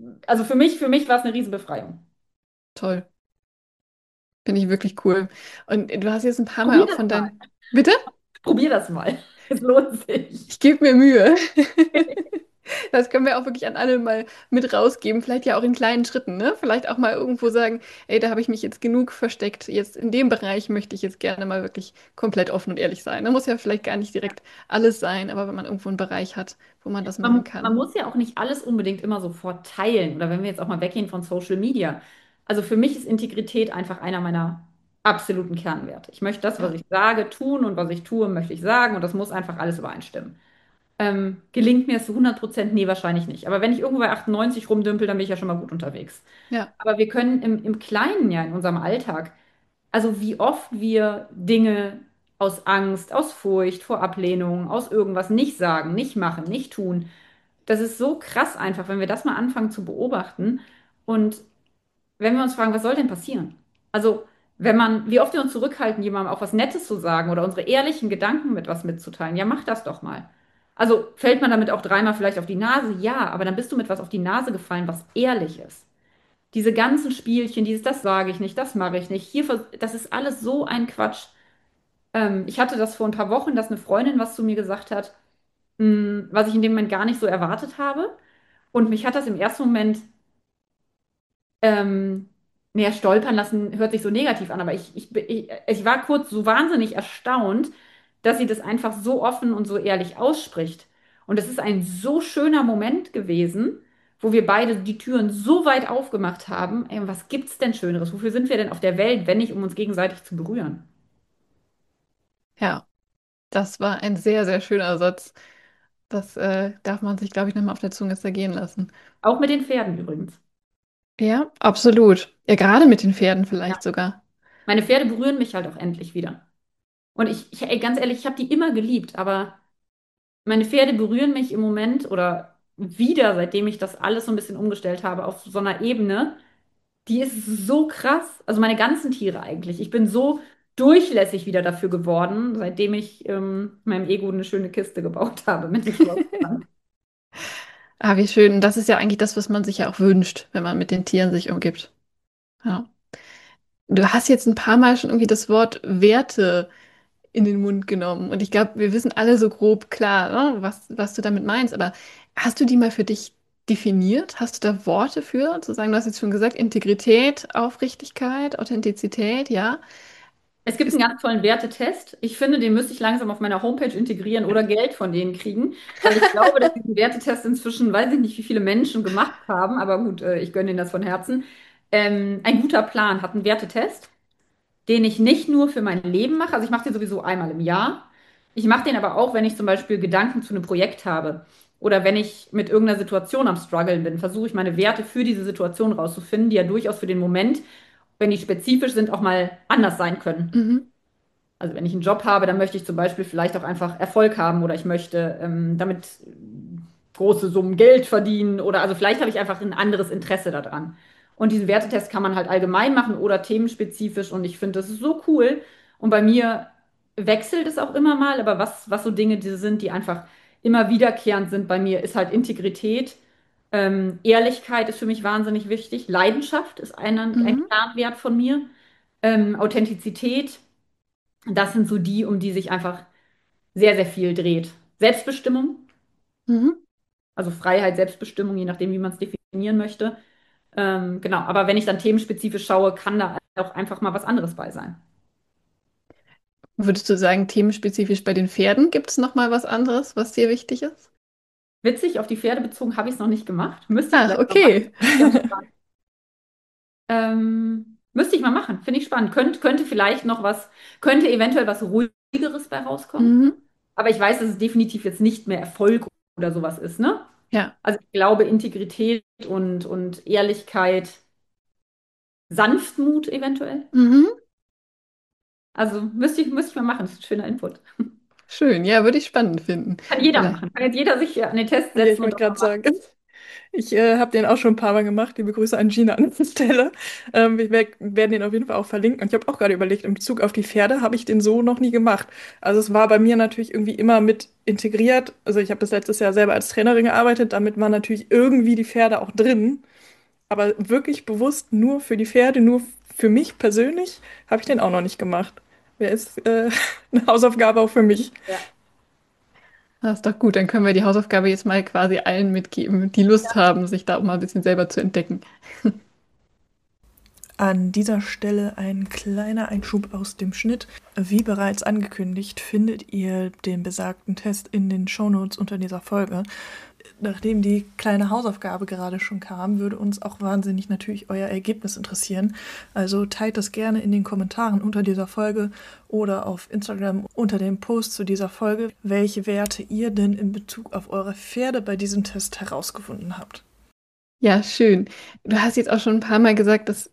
Also für mich war es eine Riesenbefreiung. Toll. Finde ich wirklich cool. Und du hast jetzt ein paar Mal Probier auch von das mal. deinen. Bitte? Probier das mal. Es lohnt sich. Ich gebe mir Mühe. Das können wir auch wirklich an alle mal mit rausgeben. Vielleicht ja auch in kleinen Schritten, ne? Vielleicht auch mal irgendwo sagen, ey, da habe ich mich jetzt genug versteckt. Jetzt in dem Bereich möchte ich jetzt gerne mal wirklich komplett offen und ehrlich sein. Da muss ja vielleicht gar nicht direkt alles sein, aber wenn man irgendwo einen Bereich hat, wo man das machen Man kann. muss ja auch nicht alles unbedingt immer sofort teilen. Oder wenn wir jetzt auch mal weggehen von Social Media. Also für mich ist Integrität einfach einer meiner absoluten Kernwerte. Ich möchte das, was Ja, ich sage, tun und was ich tue, möchte ich sagen. Und das muss einfach alles übereinstimmen. Gelingt mir es zu 100%? Nee, wahrscheinlich nicht. Aber wenn ich irgendwo bei 98 rumdümpel, dann bin ich ja schon mal gut unterwegs. ja, Aber wir können im Kleinen ja in unserem Alltag, also wie oft wir Dinge aus Angst, aus Furcht, vor Ablehnung, aus irgendwas nicht sagen, nicht machen, nicht tun. Das ist so krass einfach, wenn wir das mal anfangen zu beobachten und wenn wir uns fragen, was soll denn passieren? Also, wie oft wir uns zurückhalten, jemandem auch was Nettes zu sagen oder unsere ehrlichen Gedanken mit was mitzuteilen, ja, mach das doch mal. Also, fällt man damit auch dreimal vielleicht auf die Nase? Ja, aber dann bist du mit was auf die Nase gefallen, was ehrlich ist. Diese ganzen Spielchen, das sage ich nicht, das mache ich nicht, das ist alles so ein Quatsch. Ich hatte das vor ein paar Wochen, dass eine Freundin was zu mir gesagt hat, was ich in dem Moment gar nicht so erwartet habe. Und mich hat das im ersten Moment naja, stolpern lassen, hört sich so negativ an, aber ich war kurz so wahnsinnig erstaunt, dass sie das einfach so offen und so ehrlich ausspricht. Und es ist ein so schöner Moment gewesen, wo wir beide die Türen so weit aufgemacht haben. Ey, was gibt's denn Schöneres? Wofür sind wir denn auf der Welt, wenn nicht, um uns gegenseitig zu berühren? ja. Das war ein sehr, sehr schöner Satz. Das darf man sich, glaube ich, nochmal auf der Zunge zergehen lassen. Auch mit den Pferden übrigens. Ja, absolut. Ja, gerade mit den Pferden Ja. vielleicht sogar. Meine Pferde berühren mich halt auch endlich wieder. Und ey, ganz ehrlich, ich habe die immer geliebt, aber meine Pferde berühren mich im Moment oder wieder, seitdem ich das alles so ein bisschen umgestellt habe, auf so einer Ebene, die ist so krass. Also meine ganzen Tiere eigentlich. Ich bin so durchlässig wieder dafür geworden, seitdem ich meinem Ego eine schöne Kiste gebaut habe mit dem Schloss dran. Ah, wie schön. Und das ist ja eigentlich das, was man sich ja auch wünscht, wenn man mit den Tieren sich umgibt. Ja. Du hast jetzt ein paar Mal schon irgendwie das Wort Werte in den Mund genommen. Und ich glaube, wir wissen alle so grob klar, ne, was du damit meinst. Aber hast du die mal für dich definiert? Hast du da Worte für? Zu sagen, du hast jetzt schon gesagt, Integrität, Aufrichtigkeit, Authentizität, ja. Es gibt einen Ist, ganz tollen Wertetest. Ich finde, den müsste ich langsam auf meiner Homepage integrieren oder Geld von denen kriegen, weil ich glaube, dass diesen Wertetest inzwischen, weiß ich nicht, wie viele Menschen gemacht haben, aber gut, ich gönne ihnen das von Herzen. Ein guter Plan hat einen Wertetest, den ich nicht nur für mein Leben mache, also ich mache den sowieso einmal im Jahr. Ich mache den aber auch, wenn ich zum Beispiel Gedanken zu einem Projekt habe oder wenn ich mit irgendeiner Situation am Struggeln bin, versuche ich meine Werte für diese Situation rauszufinden, die ja durchaus für den Moment, wenn die spezifisch sind, auch mal anders sein können. mhm, Also wenn ich einen Job habe, dann möchte ich zum Beispiel vielleicht auch einfach Erfolg haben oder ich möchte damit große Summen Geld verdienen oder also vielleicht habe ich einfach ein anderes Interesse daran. Und diesen Wertetest kann man halt allgemein machen oder themenspezifisch und ich finde, das ist so cool. Und bei mir wechselt es auch immer mal, aber was so Dinge die sind, die einfach immer wiederkehrend sind bei mir, ist halt Integrität. Ehrlichkeit ist für mich wahnsinnig wichtig. Leidenschaft ist ein mhm, Kernwert von mir. Authentizität. Das sind so die, um die sich einfach sehr, sehr viel dreht. Selbstbestimmung, mhm. also Freiheit, Selbstbestimmung, je nachdem, wie man es definieren möchte. Genau, aber wenn ich dann themenspezifisch schaue, kann da auch einfach mal was anderes bei sein. Würdest du sagen, themenspezifisch bei den Pferden gibt es noch mal was anderes, was dir wichtig ist? Witzig, auf die Pferde bezogen habe ich es noch nicht gemacht. Müsste ich Ach, vielleicht mal machen. okay. Müsste ich mal machen. Finde ich spannend. Könnte vielleicht noch was, könnte eventuell was Ruhigeres bei rauskommen. Mhm. Aber ich weiß, dass es definitiv jetzt nicht mehr Erfolg oder sowas ist, ne? Ja. Also ich glaube, Integrität und Ehrlichkeit, Sanftmut eventuell. Mhm. Also müsste ich mal machen. Das ist ein schöner Input. Schön. Ja, würde ich spannend finden. Kann jeder Vielleicht. machen. Kann jetzt jeder sich an den Test Ja, setzen ich und wollte das mal gerade machen. sagen. Ich habe den auch schon ein paar Mal gemacht. Liebe Grüße an Gina an der Stelle. Werden den auf jeden Fall auch verlinken. Und ich habe auch gerade überlegt, in Bezug auf die Pferde habe ich den so noch nie gemacht. Also es war bei mir natürlich irgendwie immer mit integriert. Also ich habe das letztes Jahr selber als Trainerin gearbeitet. Damit waren natürlich irgendwie die Pferde auch drin. Aber wirklich bewusst nur für die Pferde, nur für mich persönlich, habe ich den auch noch nicht gemacht. Wer ist eine Hausaufgabe auch für mich. Ja. Das ist doch gut, dann können wir die Hausaufgabe jetzt mal quasi allen mitgeben, die Lust haben, sich da auch mal ein bisschen selber zu entdecken. An dieser Stelle ein kleiner Einschub aus dem Schnitt. Wie bereits angekündigt, findet ihr den besagten Test in den Shownotes unter dieser Folge. Nachdem die kleine Hausaufgabe gerade schon kam, würde uns auch wahnsinnig natürlich euer Ergebnis interessieren. Also teilt das gerne in den Kommentaren unter dieser Folge oder auf Instagram unter dem Post zu dieser Folge, welche Werte ihr denn in Bezug auf eure Pferde bei diesem Test herausgefunden habt. Ja, schön. Du hast jetzt auch schon ein paar Mal gesagt, dass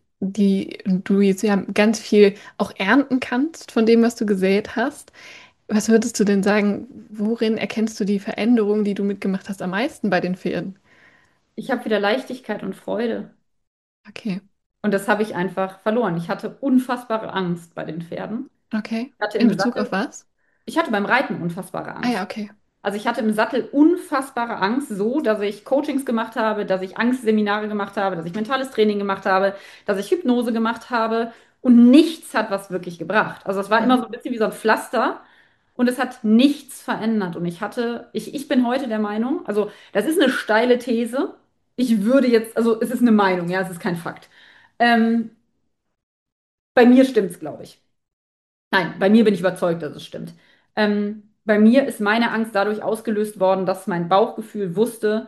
du jetzt ja ganz viel auch ernten kannst von dem, was du gesät hast. Was würdest du denn sagen, worin erkennst du die Veränderung, die du mitgemacht hast, am meisten bei den Pferden? Ich habe wieder Leichtigkeit und Freude. Okay, Und das habe ich einfach verloren. Ich hatte unfassbare Angst bei den Pferden. okay. Ich hatte In im Bezug auf Sattel, was? ich hatte beim Reiten unfassbare Ah ja, Angst. okay. Also ich hatte im Sattel unfassbare Angst, so dass ich Coachings gemacht habe, dass ich Angstseminare gemacht habe, dass ich mentales Training gemacht habe, dass ich Hypnose gemacht habe und nichts hat was wirklich gebracht. Also es war immer so Mhm. ein bisschen wie so ein Pflaster und es hat nichts verändert. Und ich bin heute der Meinung, also das ist eine steile These. Ich würde jetzt, also es ist eine Meinung, ja, es ist kein Fakt. Ähm, bei mir stimmt's, glaube ich. Nein, bei mir bin ich überzeugt, dass es stimmt. Bei mir ist meine Angst dadurch ausgelöst worden, dass mein Bauchgefühl wusste,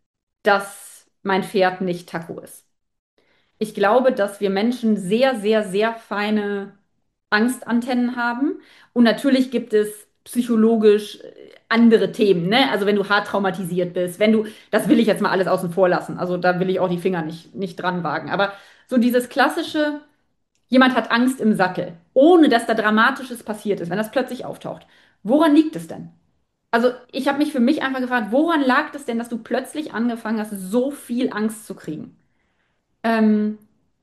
dass mein Pferd nicht Taco ist. Ich glaube, dass wir Menschen sehr, sehr, sehr feine Angstantennen haben. Und natürlich gibt es psychologisch andere Themen, ne? Also wenn du hart traumatisiert bist, wenn du, das will ich jetzt mal alles außen vor lassen. Also da will ich auch die Finger nicht dran wagen. Aber so dieses klassische, jemand hat Angst im Sattel, ohne dass da Dramatisches passiert ist, wenn das plötzlich auftaucht. Woran liegt es denn? Also ich habe mich für mich einfach gefragt, woran lag es denn, dass du plötzlich angefangen hast, so viel Angst zu kriegen? Ähm,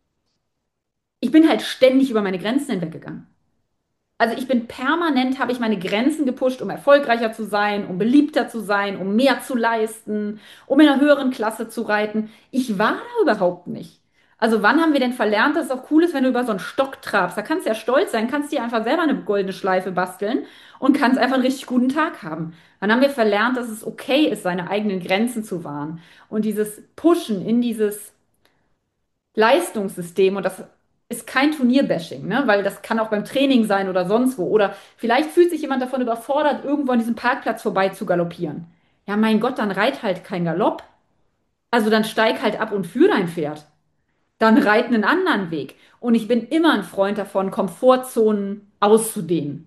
ich bin halt ständig über meine Grenzen hinweggegangen. Also ich bin permanent, habe ich meine Grenzen gepusht, um erfolgreicher zu sein, um beliebter zu sein, um mehr zu leisten, um in einer höheren Klasse zu reiten. Ich war da überhaupt nicht. Also wann haben wir denn verlernt, dass es auch cool ist, wenn du über so einen Stock trabst? Da kannst du ja stolz sein, kannst dir einfach selber eine goldene Schleife basteln und kannst einfach einen richtig guten Tag haben. Wann haben wir verlernt, dass es okay ist, seine eigenen Grenzen zu wahren? Und dieses Pushen in dieses Leistungssystem, und das ist kein Turnierbashing, ne? Weil das kann auch beim Training sein oder sonst wo. Oder vielleicht fühlt sich jemand davon überfordert, irgendwo an diesem Parkplatz vorbei zu galoppieren. Ja, mein Gott, dann reit halt kein Galopp. Also dann steig halt ab und führ dein Pferd. Dann reit einen anderen Weg. Und ich bin immer ein Freund davon, Komfortzonen auszudehnen.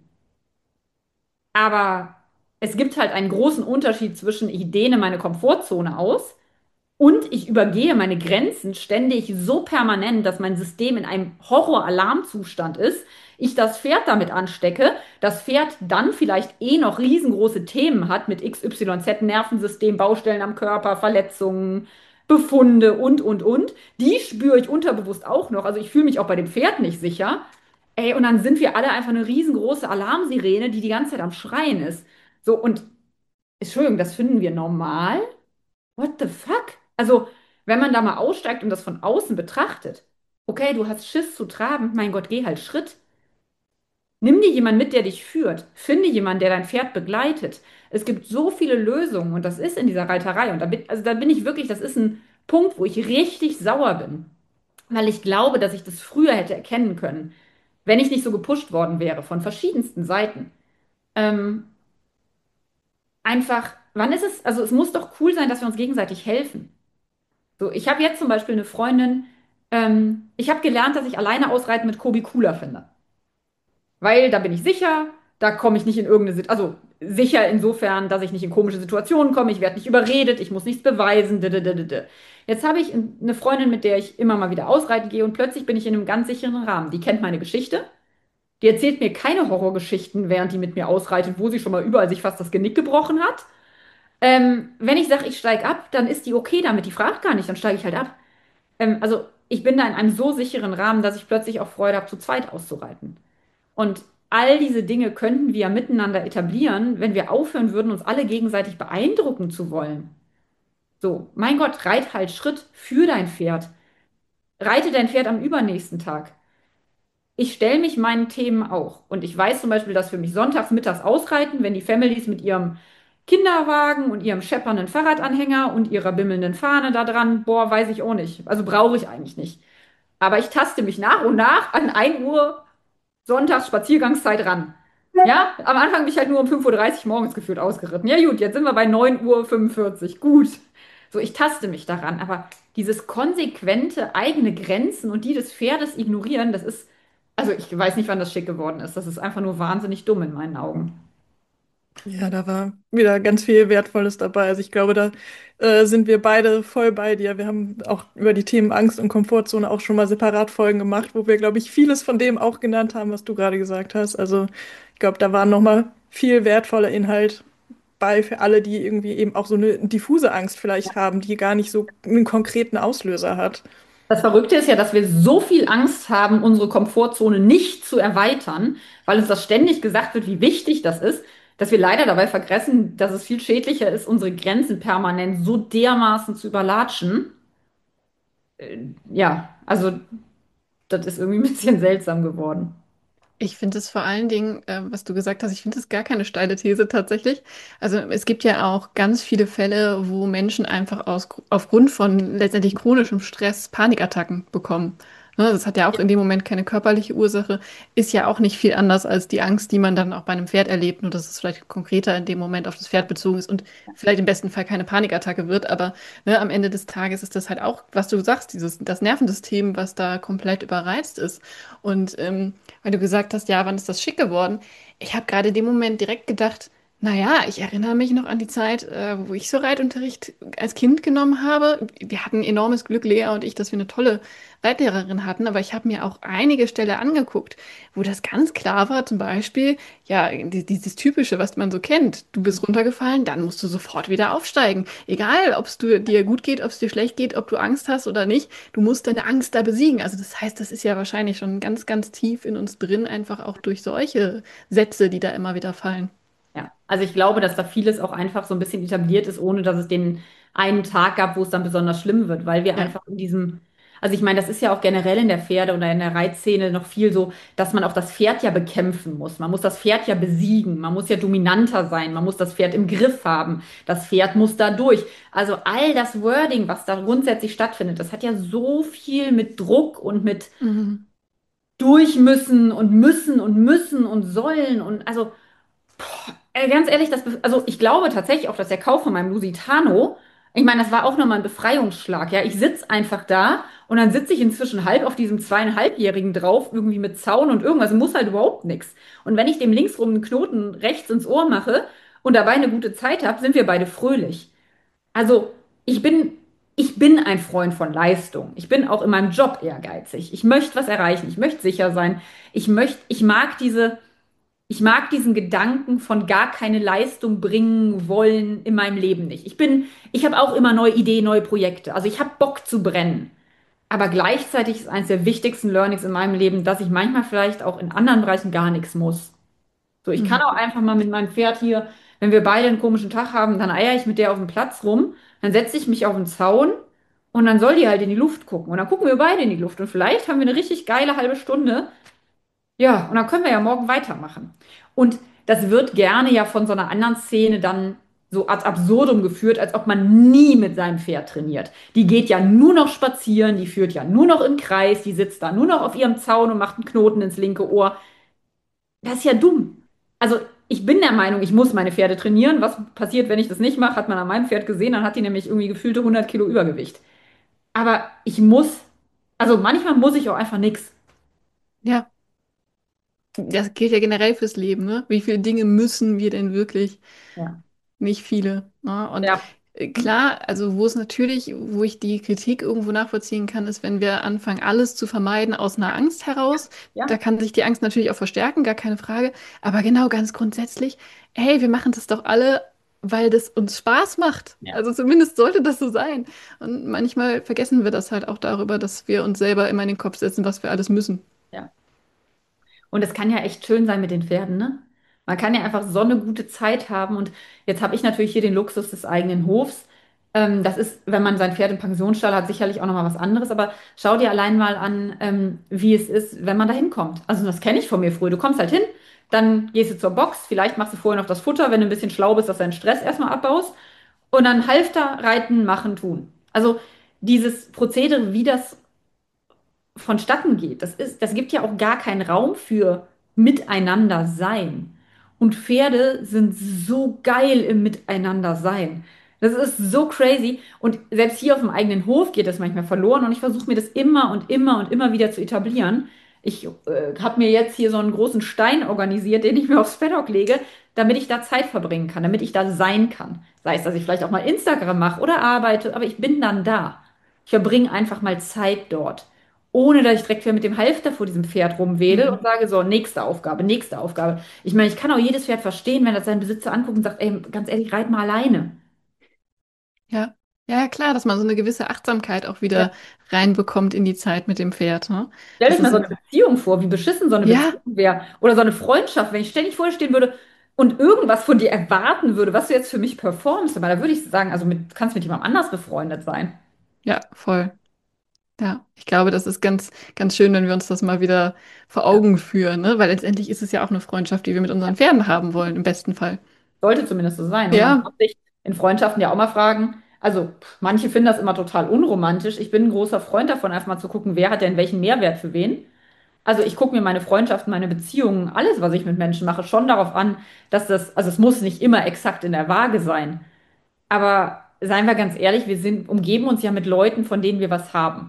Aber es gibt halt einen großen Unterschied zwischen, ich dehne meine Komfortzone aus und ich übergehe meine Grenzen ständig so permanent, dass mein System in einem Horror-Alarmzustand ist. Ich das Pferd damit anstecke, das Pferd dann vielleicht eh noch riesengroße Themen hat mit XYZ, Nervensystem, Baustellen am Körper, Verletzungen, Befunde und. Die spüre ich unterbewusst auch noch. Also ich fühle mich auch bei dem Pferd nicht sicher. Ey, und dann sind wir alle einfach eine riesengroße Alarmsirene, die die ganze Zeit am Schreien ist. So, und Entschuldigung, das finden wir normal? What the fuck? Also, wenn man da mal aussteigt und das von außen betrachtet, okay, du hast Schiss zu traben, mein Gott, geh halt Schritt. Nimm dir jemanden mit, der dich führt. Finde jemanden, der dein Pferd begleitet. Es gibt so viele Lösungen und das ist in dieser Reiterei. Und also da bin ich wirklich, das ist ein Punkt, wo ich richtig sauer bin, weil ich glaube, dass ich das früher hätte erkennen können, wenn ich nicht so gepusht worden wäre von verschiedensten Seiten. Ähm, einfach, wann ist es, also es muss doch cool sein, dass wir uns gegenseitig helfen. So, ich habe jetzt zum Beispiel eine Freundin, ich habe gelernt, dass ich alleine ausreiten mit Kobi cooler finde. Weil da bin ich sicher, da komme ich nicht in irgendeine Situation, also sicher insofern, dass ich nicht in komische Situationen komme, ich werde nicht überredet, ich muss nichts beweisen. Jetzt habe ich eine Freundin, mit der ich immer mal wieder ausreiten gehe und plötzlich bin ich in einem ganz sicheren Rahmen. Die kennt meine Geschichte, die erzählt mir keine Horrorgeschichten, während die mit mir ausreitet, wo sie schon mal überall sich fast das Genick gebrochen hat. Wenn ich sage, ich steige ab, dann ist die okay damit. Die fragt gar nicht, dann steige ich halt ab. Also ich bin da in einem so sicheren Rahmen, dass ich plötzlich auch Freude habe, zu zweit auszureiten. Und all diese Dinge könnten wir ja miteinander etablieren, wenn wir aufhören würden, uns alle gegenseitig beeindrucken zu wollen. So, mein Gott, reit halt Schritt für dein Pferd. Reite dein Pferd am übernächsten Tag. Ich stelle mich meinen Themen auch. Und ich weiß zum Beispiel, dass für mich sonntags mittags ausreiten, wenn die Families mit ihrem Kinderwagen und ihrem scheppernden Fahrradanhänger und ihrer bimmelnden Fahne da dran, boah, weiß ich auch nicht. Also brauche ich eigentlich nicht. Aber ich taste mich nach und nach an 1 Uhr Sonntags Spaziergangszeit ran. Ja, am Anfang bin ich halt nur um 5:30 Uhr morgens gefühlt ausgeritten. Ja gut, jetzt sind wir bei 9:45 Uhr. Gut. So, ich taste mich daran. Aber dieses konsequente eigene Grenzen und die des Pferdes ignorieren, das ist, also ich weiß nicht, wann das schick geworden ist. Das ist einfach nur wahnsinnig dumm in meinen Augen. Ja, da war wieder ganz viel Wertvolles dabei. Also ich glaube, da sind wir beide voll bei dir. Wir haben auch über die Themen Angst und Komfortzone auch schon mal separat Folgen gemacht, wo wir, glaube ich, vieles von dem auch genannt haben, was du gerade gesagt hast. Also ich glaube, da war noch mal viel wertvoller Inhalt bei für alle, die irgendwie eben auch so eine diffuse Angst vielleicht haben, die gar nicht so einen konkreten Auslöser hat. Das Verrückte ist ja, dass wir so viel Angst haben, unsere Komfortzone nicht zu erweitern, weil uns das ständig gesagt wird, wie wichtig das ist, dass wir leider dabei vergessen, dass es viel schädlicher ist, unsere Grenzen permanent so dermaßen zu überlatschen. Ja, also das ist irgendwie ein bisschen seltsam geworden. Ich finde es vor allen Dingen, was du gesagt hast, ich finde es gar keine steile These tatsächlich. Also es gibt ja auch ganz viele Fälle, wo Menschen einfach aufgrund von letztendlich chronischem Stress Panikattacken bekommen. Ne, das hat ja auch in dem Moment keine körperliche Ursache, ist ja auch nicht viel anders als die Angst, die man dann auch bei einem Pferd erlebt, nur dass es vielleicht konkreter in dem Moment auf das Pferd bezogen ist und vielleicht im besten Fall keine Panikattacke wird, aber ne, am Ende des Tages ist das halt auch, was du sagst, das Nervensystem, was da komplett überreizt ist. Und weil du gesagt hast, ja, wann ist das schick geworden? Ich habe gerade in dem Moment direkt gedacht, naja, ich erinnere mich noch an die Zeit, wo ich so Reitunterricht als Kind genommen habe. Wir hatten enormes Glück, Lea und ich, dass wir eine tolle Reitlehrerin hatten, aber ich habe mir auch einige Ställe angeguckt, wo das ganz klar war, zum Beispiel, ja, dieses Typische, was man so kennt. Du bist runtergefallen, dann musst du sofort wieder aufsteigen. Egal, ob es dir gut geht, ob es dir schlecht geht, ob du Angst hast oder nicht, du musst deine Angst da besiegen. Also das heißt, das ist ja wahrscheinlich schon ganz, ganz tief in uns drin, einfach auch durch solche Sätze, die da immer wieder fallen. Ja, also ich glaube, dass da vieles auch einfach so ein bisschen etabliert ist, ohne dass es den einen Tag gab, wo es dann besonders schlimm wird, weil wir Ja. einfach in diesem, also ich meine, das ist ja auch generell in der Pferde- oder in der Reitszene noch viel so, dass man auch das Pferd ja bekämpfen muss. Man muss das Pferd ja besiegen, man muss ja dominanter sein, man muss das Pferd im Griff haben, das Pferd muss da durch. Also all das Wording, was da grundsätzlich stattfindet, das hat ja so viel mit Druck und mit Mhm. durch müssen und müssen und sollen und also ganz ehrlich, also ich glaube tatsächlich auch, dass der Kauf von meinem Lusitano, ich meine, das war auch nochmal ein Befreiungsschlag. Ja, ich sitze einfach da und dann sitze ich inzwischen halb auf diesem 2,5-Jährigen drauf, irgendwie mit Zaun und irgendwas, muss halt überhaupt nichts. Und wenn ich dem linksrum einen Knoten rechts ins Ohr mache und dabei eine gute Zeit habe, sind wir beide fröhlich. Also ich bin, ich bin ein Freund von Leistung. Ich bin auch in meinem Job ehrgeizig. Ich möchte was erreichen. Ich möchte sicher sein. Ich mag ich mag diesen Gedanken von gar keine Leistung bringen wollen in meinem Leben nicht. Ich habe auch immer neue Ideen, neue Projekte. Also ich habe Bock zu brennen. Aber gleichzeitig ist eines der wichtigsten Learnings in meinem Leben, dass ich manchmal vielleicht auch in anderen Bereichen gar nichts muss. So, ich kann auch Mhm. einfach mal mit meinem Pferd hier, wenn wir beide einen komischen Tag haben, dann eier ich mit der auf dem Platz rum, dann setze ich mich auf den Zaun und dann soll die halt in die Luft gucken. Und dann gucken wir beide in die Luft. Und vielleicht haben wir eine richtig geile halbe Stunde, ja, und dann können wir ja morgen weitermachen. Und das wird gerne ja von so einer anderen Szene dann so ad absurdum geführt, als ob man nie mit seinem Pferd trainiert. Die geht ja nur noch spazieren, die führt ja nur noch im Kreis, die sitzt da nur noch auf ihrem Zaun und macht einen Knoten ins linke Ohr. Das ist ja dumm. Also ich bin der Meinung, ich muss meine Pferde trainieren. Was passiert, wenn ich das nicht mache, hat man an meinem Pferd gesehen, dann hat die nämlich irgendwie gefühlte 100 Kilo Übergewicht. Aber ich muss, also manchmal muss ich auch einfach nichts. Ja, das gilt ja generell fürs Leben, ne? Wie viele Dinge müssen wir denn wirklich? Ja. Nicht viele. Ne? Und Ja. klar, also wo es natürlich, wo ich die Kritik irgendwo nachvollziehen kann, ist, wenn wir anfangen, alles zu vermeiden aus einer Angst heraus. Da Ja. kann sich die Angst natürlich auch verstärken, gar keine Frage. Aber genau, ganz grundsätzlich, hey, wir machen das doch alle, weil das uns Spaß macht. Ja. Also zumindest sollte das so sein. Und manchmal vergessen wir das halt auch darüber, dass wir uns selber immer in den Kopf setzen, was wir alles müssen. Ja. Und es kann ja echt schön sein mit den Pferden, ne? Man kann ja einfach so eine gute Zeit haben. Und jetzt habe ich natürlich hier den Luxus des eigenen Hofs. Das ist, wenn man sein Pferd im Pensionsstall hat, sicherlich auch nochmal was anderes. Aber schau dir allein mal an, wie es ist, wenn man da hinkommt. Also das kenne ich von mir früher. Du kommst halt hin, dann gehst du zur Box, vielleicht machst du vorher noch das Futter, wenn du ein bisschen schlau bist, dass du deinen Stress erstmal abbaust. Und dann Halfter, reiten, machen, tun. Also dieses Prozedere, wie das vonstatten geht. Das gibt ja auch gar keinen Raum für Miteinander sein. Und Pferde sind so geil im Miteinander sein. Das ist so crazy. Und selbst hier auf dem eigenen Hof geht das manchmal verloren. Und ich versuche mir das immer und immer und immer wieder zu etablieren. Ich habe mir jetzt hier so einen großen Stein organisiert, den ich mir aufs Paddock lege, damit ich da Zeit verbringen kann, damit ich da sein kann. Sei es, dass ich vielleicht auch mal Instagram mache oder arbeite, aber ich bin dann da. Ich verbringe einfach mal Zeit dort, ohne dass ich direkt wieder mit dem Halfter vor diesem Pferd rumwedel und Mhm. sage, so, nächste Aufgabe, nächste Aufgabe. Ich meine, ich kann auch jedes Pferd verstehen, wenn das sein Besitzer anguckt und sagt, ey, ganz ehrlich, reit mal alleine. Ja. Ja, klar, dass man so eine gewisse Achtsamkeit auch Ja. wieder reinbekommt in die Zeit mit dem Pferd, ne? Stell Das euch mal ist so eine jetzt, Beziehung vor, wie beschissen so eine ja, Beziehung wäre. Oder so eine Freundschaft, wenn ich ständig vor dir stehen würde und irgendwas von dir erwarten würde, was du jetzt für mich performst. Aber da würde ich sagen, also kannst mit jemandem anders befreundet sein. ja, voll. Ja, ich glaube, das ist ganz, ganz schön, wenn wir uns das mal wieder vor Ja. Augen führen, ne? Weil letztendlich ist es ja auch eine Freundschaft, die wir mit unseren Pferden haben wollen, im besten Fall. Sollte zumindest so sein. Und man Ja, darf sich in Freundschaften ja auch mal fragen, also manche finden das immer total unromantisch. Ich bin ein großer Freund davon, einfach mal zu gucken, wer hat denn welchen Mehrwert für wen. Also ich gucke mir meine Freundschaften, meine Beziehungen, alles, was ich mit Menschen mache, schon darauf an, dass das, also es muss nicht immer exakt in der Waage sein. Aber seien wir ganz ehrlich, umgeben uns ja mit Leuten, von denen wir was haben.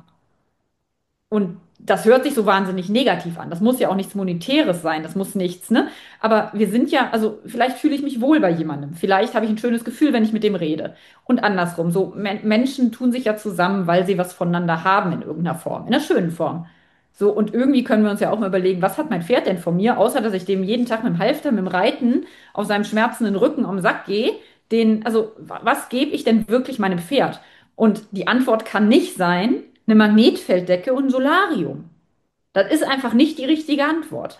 Und das hört sich so wahnsinnig negativ an. Das muss ja auch nichts Monetäres sein, das muss nichts, ne? Aber wir sind ja, also vielleicht fühle ich mich wohl bei jemandem. Vielleicht habe ich ein schönes Gefühl, wenn ich mit dem rede. Und andersrum, so Menschen tun sich ja zusammen, weil sie was voneinander haben in irgendeiner Form, in einer schönen Form. So, und irgendwie können wir uns ja auch mal überlegen, was hat mein Pferd denn von mir, außer dass ich dem jeden Tag mit dem Halfter, mit dem Reiten auf seinem schmerzenden Rücken am Sack gehe. Also, was gebe ich denn wirklich meinem Pferd? Und die Antwort kann nicht sein, eine Magnetfelddecke und ein Solarium. Das ist einfach nicht die richtige Antwort.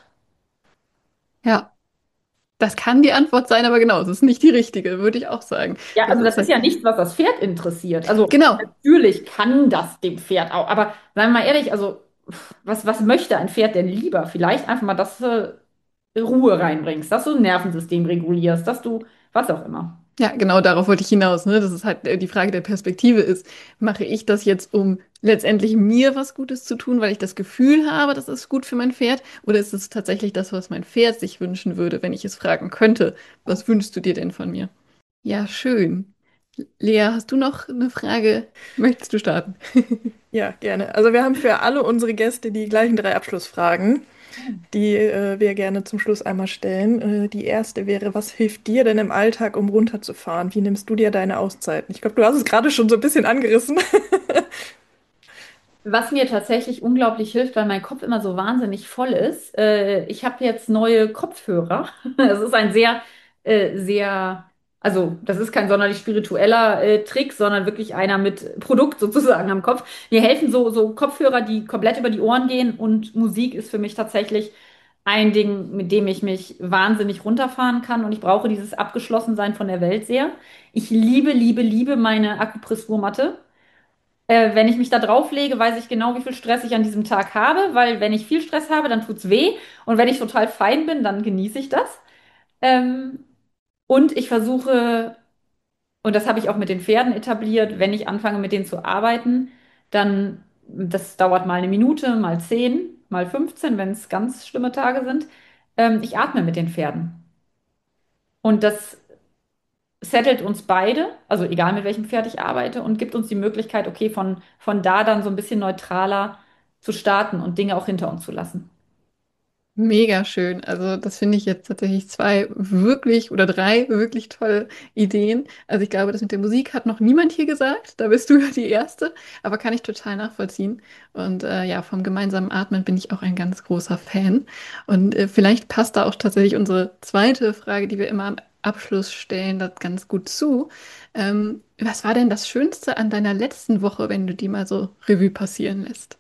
ja. Das kann die Antwort sein, aber genau, es ist nicht die richtige, würde ich auch sagen. Ja, Das also das ist ist halt, ja nichts, was das Pferd interessiert. Also genau. natürlich kann das dem Pferd auch, aber seien wir mal ehrlich, also was möchte ein Pferd denn lieber? Vielleicht einfach mal, dass du Ruhe reinbringst, dass du ein Nervensystem regulierst, dass du was auch immer. Ja, genau darauf wollte ich hinaus, ne? Das ist halt die Frage der Perspektive ist, mache ich das jetzt, um letztendlich mir was Gutes zu tun, weil ich das Gefühl habe, das ist gut für mein Pferd, oder ist es tatsächlich das, was mein Pferd sich wünschen würde, wenn ich es fragen könnte, was wünschst du dir denn von mir? Ja, schön. Lea, hast du noch eine Frage? Möchtest du starten? Ja, gerne. Also wir haben für alle unsere Gäste die gleichen drei Abschlussfragen, die wir gerne zum Schluss einmal stellen. Die erste wäre, was hilft dir denn im Alltag, um runterzufahren? Wie nimmst du dir deine Auszeiten? Ich glaube, du hast es gerade schon so ein bisschen angerissen. Was mir tatsächlich unglaublich hilft, weil mein Kopf immer so wahnsinnig voll ist, ich habe jetzt neue Kopfhörer. Das ist ein also das ist kein sonderlich spiritueller Trick, sondern wirklich einer mit Produkt sozusagen am Kopf. Mir helfen so Kopfhörer, die komplett über die Ohren gehen und Musik ist für mich tatsächlich ein Ding, mit dem ich mich wahnsinnig runterfahren kann und ich brauche dieses Abgeschlossensein von der Welt sehr. Ich liebe, liebe, liebe meine Akupressurmatte. Wenn ich mich da drauflege, weiß ich genau, wie viel Stress ich an diesem Tag habe, weil wenn ich viel Stress habe, dann tut's weh. Und wenn ich total fein bin, dann genieße ich das. Ähm, und ich versuche, und das habe ich auch mit den Pferden etabliert, wenn ich anfange, mit denen zu arbeiten, dann, das dauert mal eine Minute, mal 10, mal 15, wenn es ganz schlimme Tage sind, ich atme mit den Pferden. Und das settelt uns beide, also egal mit welchem Pferd ich arbeite, und gibt uns die Möglichkeit, okay, von da dann so ein bisschen neutraler zu starten und Dinge auch hinter uns zu lassen. Mega schön. Also das finde ich jetzt tatsächlich zwei wirklich oder drei wirklich tolle Ideen. Also ich glaube, das mit der Musik hat noch niemand hier gesagt. Da bist du ja die Erste, aber kann ich total nachvollziehen. Und ja, vom gemeinsamen Atmen bin ich auch ein ganz großer Fan. Und vielleicht passt da auch tatsächlich unsere zweite Frage, die wir immer am Abschluss stellen das ganz gut zu. Was war denn das Schönste an deiner letzten Woche, wenn du die mal so Revue passieren lässt?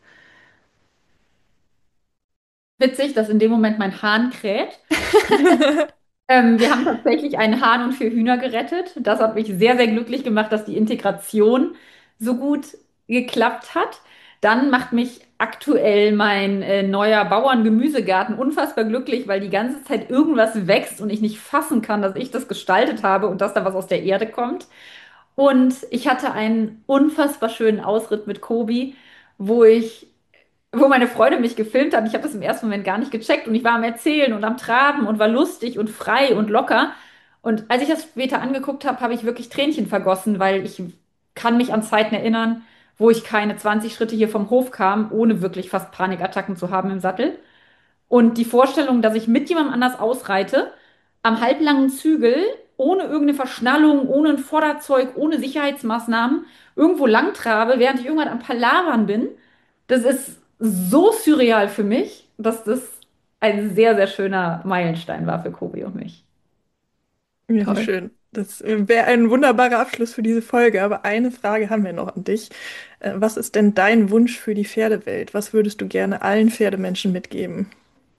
Witzig, dass in dem Moment mein Hahn kräht. Wir haben tatsächlich einen Hahn und 4 Hühner gerettet. Das hat mich sehr, sehr glücklich gemacht, dass die Integration so gut geklappt hat. Dann macht mich aktuell mein neuer Bauerngemüsegarten unfassbar glücklich, weil die ganze Zeit irgendwas wächst und ich nicht fassen kann, dass ich das gestaltet habe und dass da was aus der Erde kommt. Und ich hatte einen unfassbar schönen Ausritt mit Kobi, wo ich wo meine Freundin mich gefilmt hat. Ich habe das im ersten Moment gar nicht gecheckt und ich war am Erzählen und am Traben und war lustig und frei und locker. Und als ich das später angeguckt habe, habe ich wirklich Tränchen vergossen, weil ich kann mich an Zeiten erinnern, wo ich keine 20 Schritte hier vom Hof kam, ohne wirklich fast Panikattacken zu haben im Sattel. Und die Vorstellung, dass ich mit jemandem anders ausreite, am halblangen Zügel, ohne irgendeine Verschnallung, ohne ein Vorderzeug, ohne Sicherheitsmaßnahmen, irgendwo langtrabe, während ich irgendwann am Palavern bin, das ist so surreal für mich, dass das ein sehr, sehr schöner Meilenstein war für Kobi und mich. Ja, wie Toll. schön. Das wäre ein wunderbarer Abschluss für diese Folge, aber eine Frage haben wir noch an dich. Was ist denn dein Wunsch für die Pferdewelt? Was würdest du gerne allen Pferdemenschen mitgeben?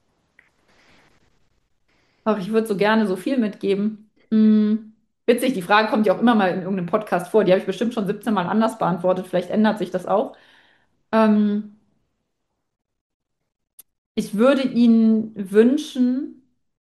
Aber ich würde so gerne so viel mitgeben. Witzig, die Frage kommt ja auch immer mal in irgendeinem Podcast vor. Die habe ich bestimmt schon 17 Mal anders beantwortet. Vielleicht ändert sich das auch. Ähm, Ich würde Ihnen wünschen,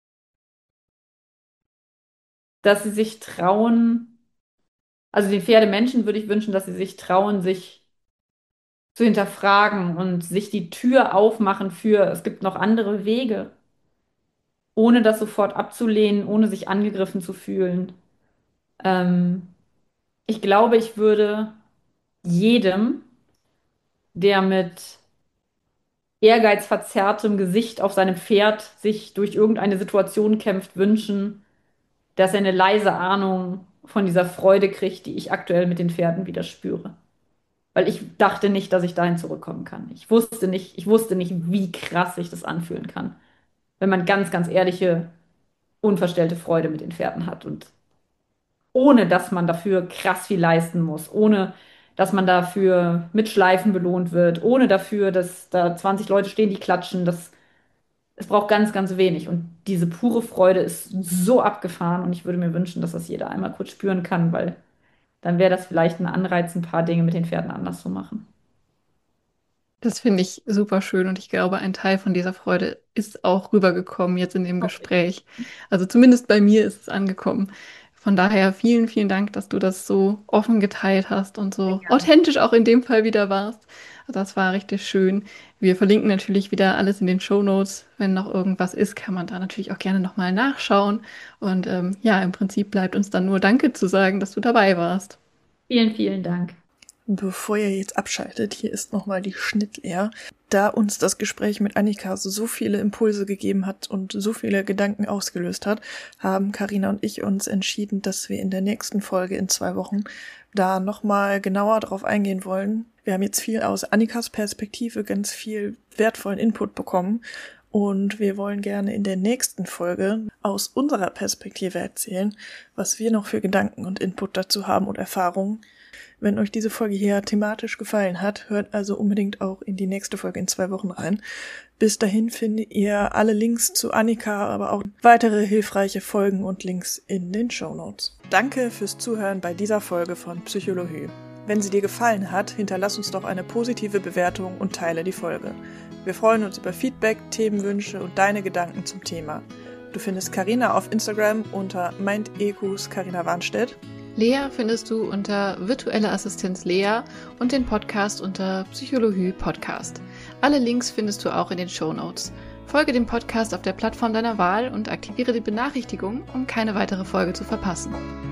dass Sie sich trauen, also den Pferdemenschen würde ich wünschen, dass sie sich trauen, sich zu hinterfragen und sich die Tür aufmachen für, es gibt noch andere Wege, ohne das sofort abzulehnen, ohne sich angegriffen zu fühlen. Ähm, Ich glaube, ich würde jedem, der mit ehrgeizverzerrtem Gesicht auf seinem Pferd sich durch irgendeine Situation kämpft, wünschen, dass er eine leise Ahnung von dieser Freude kriegt, die ich aktuell mit den Pferden wieder spüre. Weil ich dachte nicht, dass ich dahin zurückkommen kann. Ich wusste nicht, wie krass sich das anfühlen kann, wenn man ganz, ganz ehrliche, unverstellte Freude mit den Pferden hat und ohne, dass man dafür krass viel leisten muss, ohne, dass man dafür mit Schleifen belohnt wird, ohne dafür, dass da 20 Leute stehen, die klatschen. Es braucht ganz, ganz wenig. Und diese pure Freude ist so abgefahren und ich würde mir wünschen, dass das jeder einmal kurz spüren kann, weil dann wäre das vielleicht ein Anreiz, ein paar Dinge mit den Pferden anders zu machen. Das finde ich super schön und ich glaube, ein Teil von dieser Freude ist auch rübergekommen jetzt in dem Gespräch. Also zumindest bei mir ist es angekommen. Von daher vielen, vielen Dank, dass du das so offen geteilt hast und Sehr so gerne. authentisch auch in dem Fall wieder warst. Also das war richtig schön. Wir verlinken natürlich wieder alles in den Shownotes. Wenn noch irgendwas ist, kann man da natürlich auch gerne nochmal nachschauen. Und ja, im Prinzip bleibt uns dann nur Danke zu sagen, dass du dabei warst. Vielen, vielen Dank. Bevor ihr jetzt abschaltet, hier ist nochmal die Schnittleer. Da uns das Gespräch mit Annika so viele Impulse gegeben hat und so viele Gedanken ausgelöst hat, haben Carina und ich uns entschieden, dass wir in der nächsten Folge in 2 Wochen da nochmal genauer drauf eingehen wollen. Wir haben jetzt viel aus Annikas Perspektive, ganz viel wertvollen Input bekommen und wir wollen gerne in der nächsten Folge aus unserer Perspektive erzählen, was wir noch für Gedanken und Input dazu haben und Erfahrungen. Wenn euch diese Folge hier thematisch gefallen hat, hört also unbedingt auch in die nächste Folge in 2 Wochen rein. Bis dahin findet ihr alle Links zu Annika, aber auch weitere hilfreiche Folgen und Links in den Shownotes. Danke fürs Zuhören bei dieser Folge von Psychologie. Wenn sie dir gefallen hat, hinterlass uns doch eine positive Bewertung und teile die Folge. Wir freuen uns über Feedback, Themenwünsche und deine Gedanken zum Thema. Du findest Carina auf Instagram unter MindEkus Carina Warnstedt. Lea findest du unter Virtuelle Assistenz Lea und den Podcast unter Psychologie Podcast. Alle Links findest du auch in den Shownotes. Folge dem Podcast auf der Plattform deiner Wahl und aktiviere die Benachrichtigung, um keine weitere Folge zu verpassen.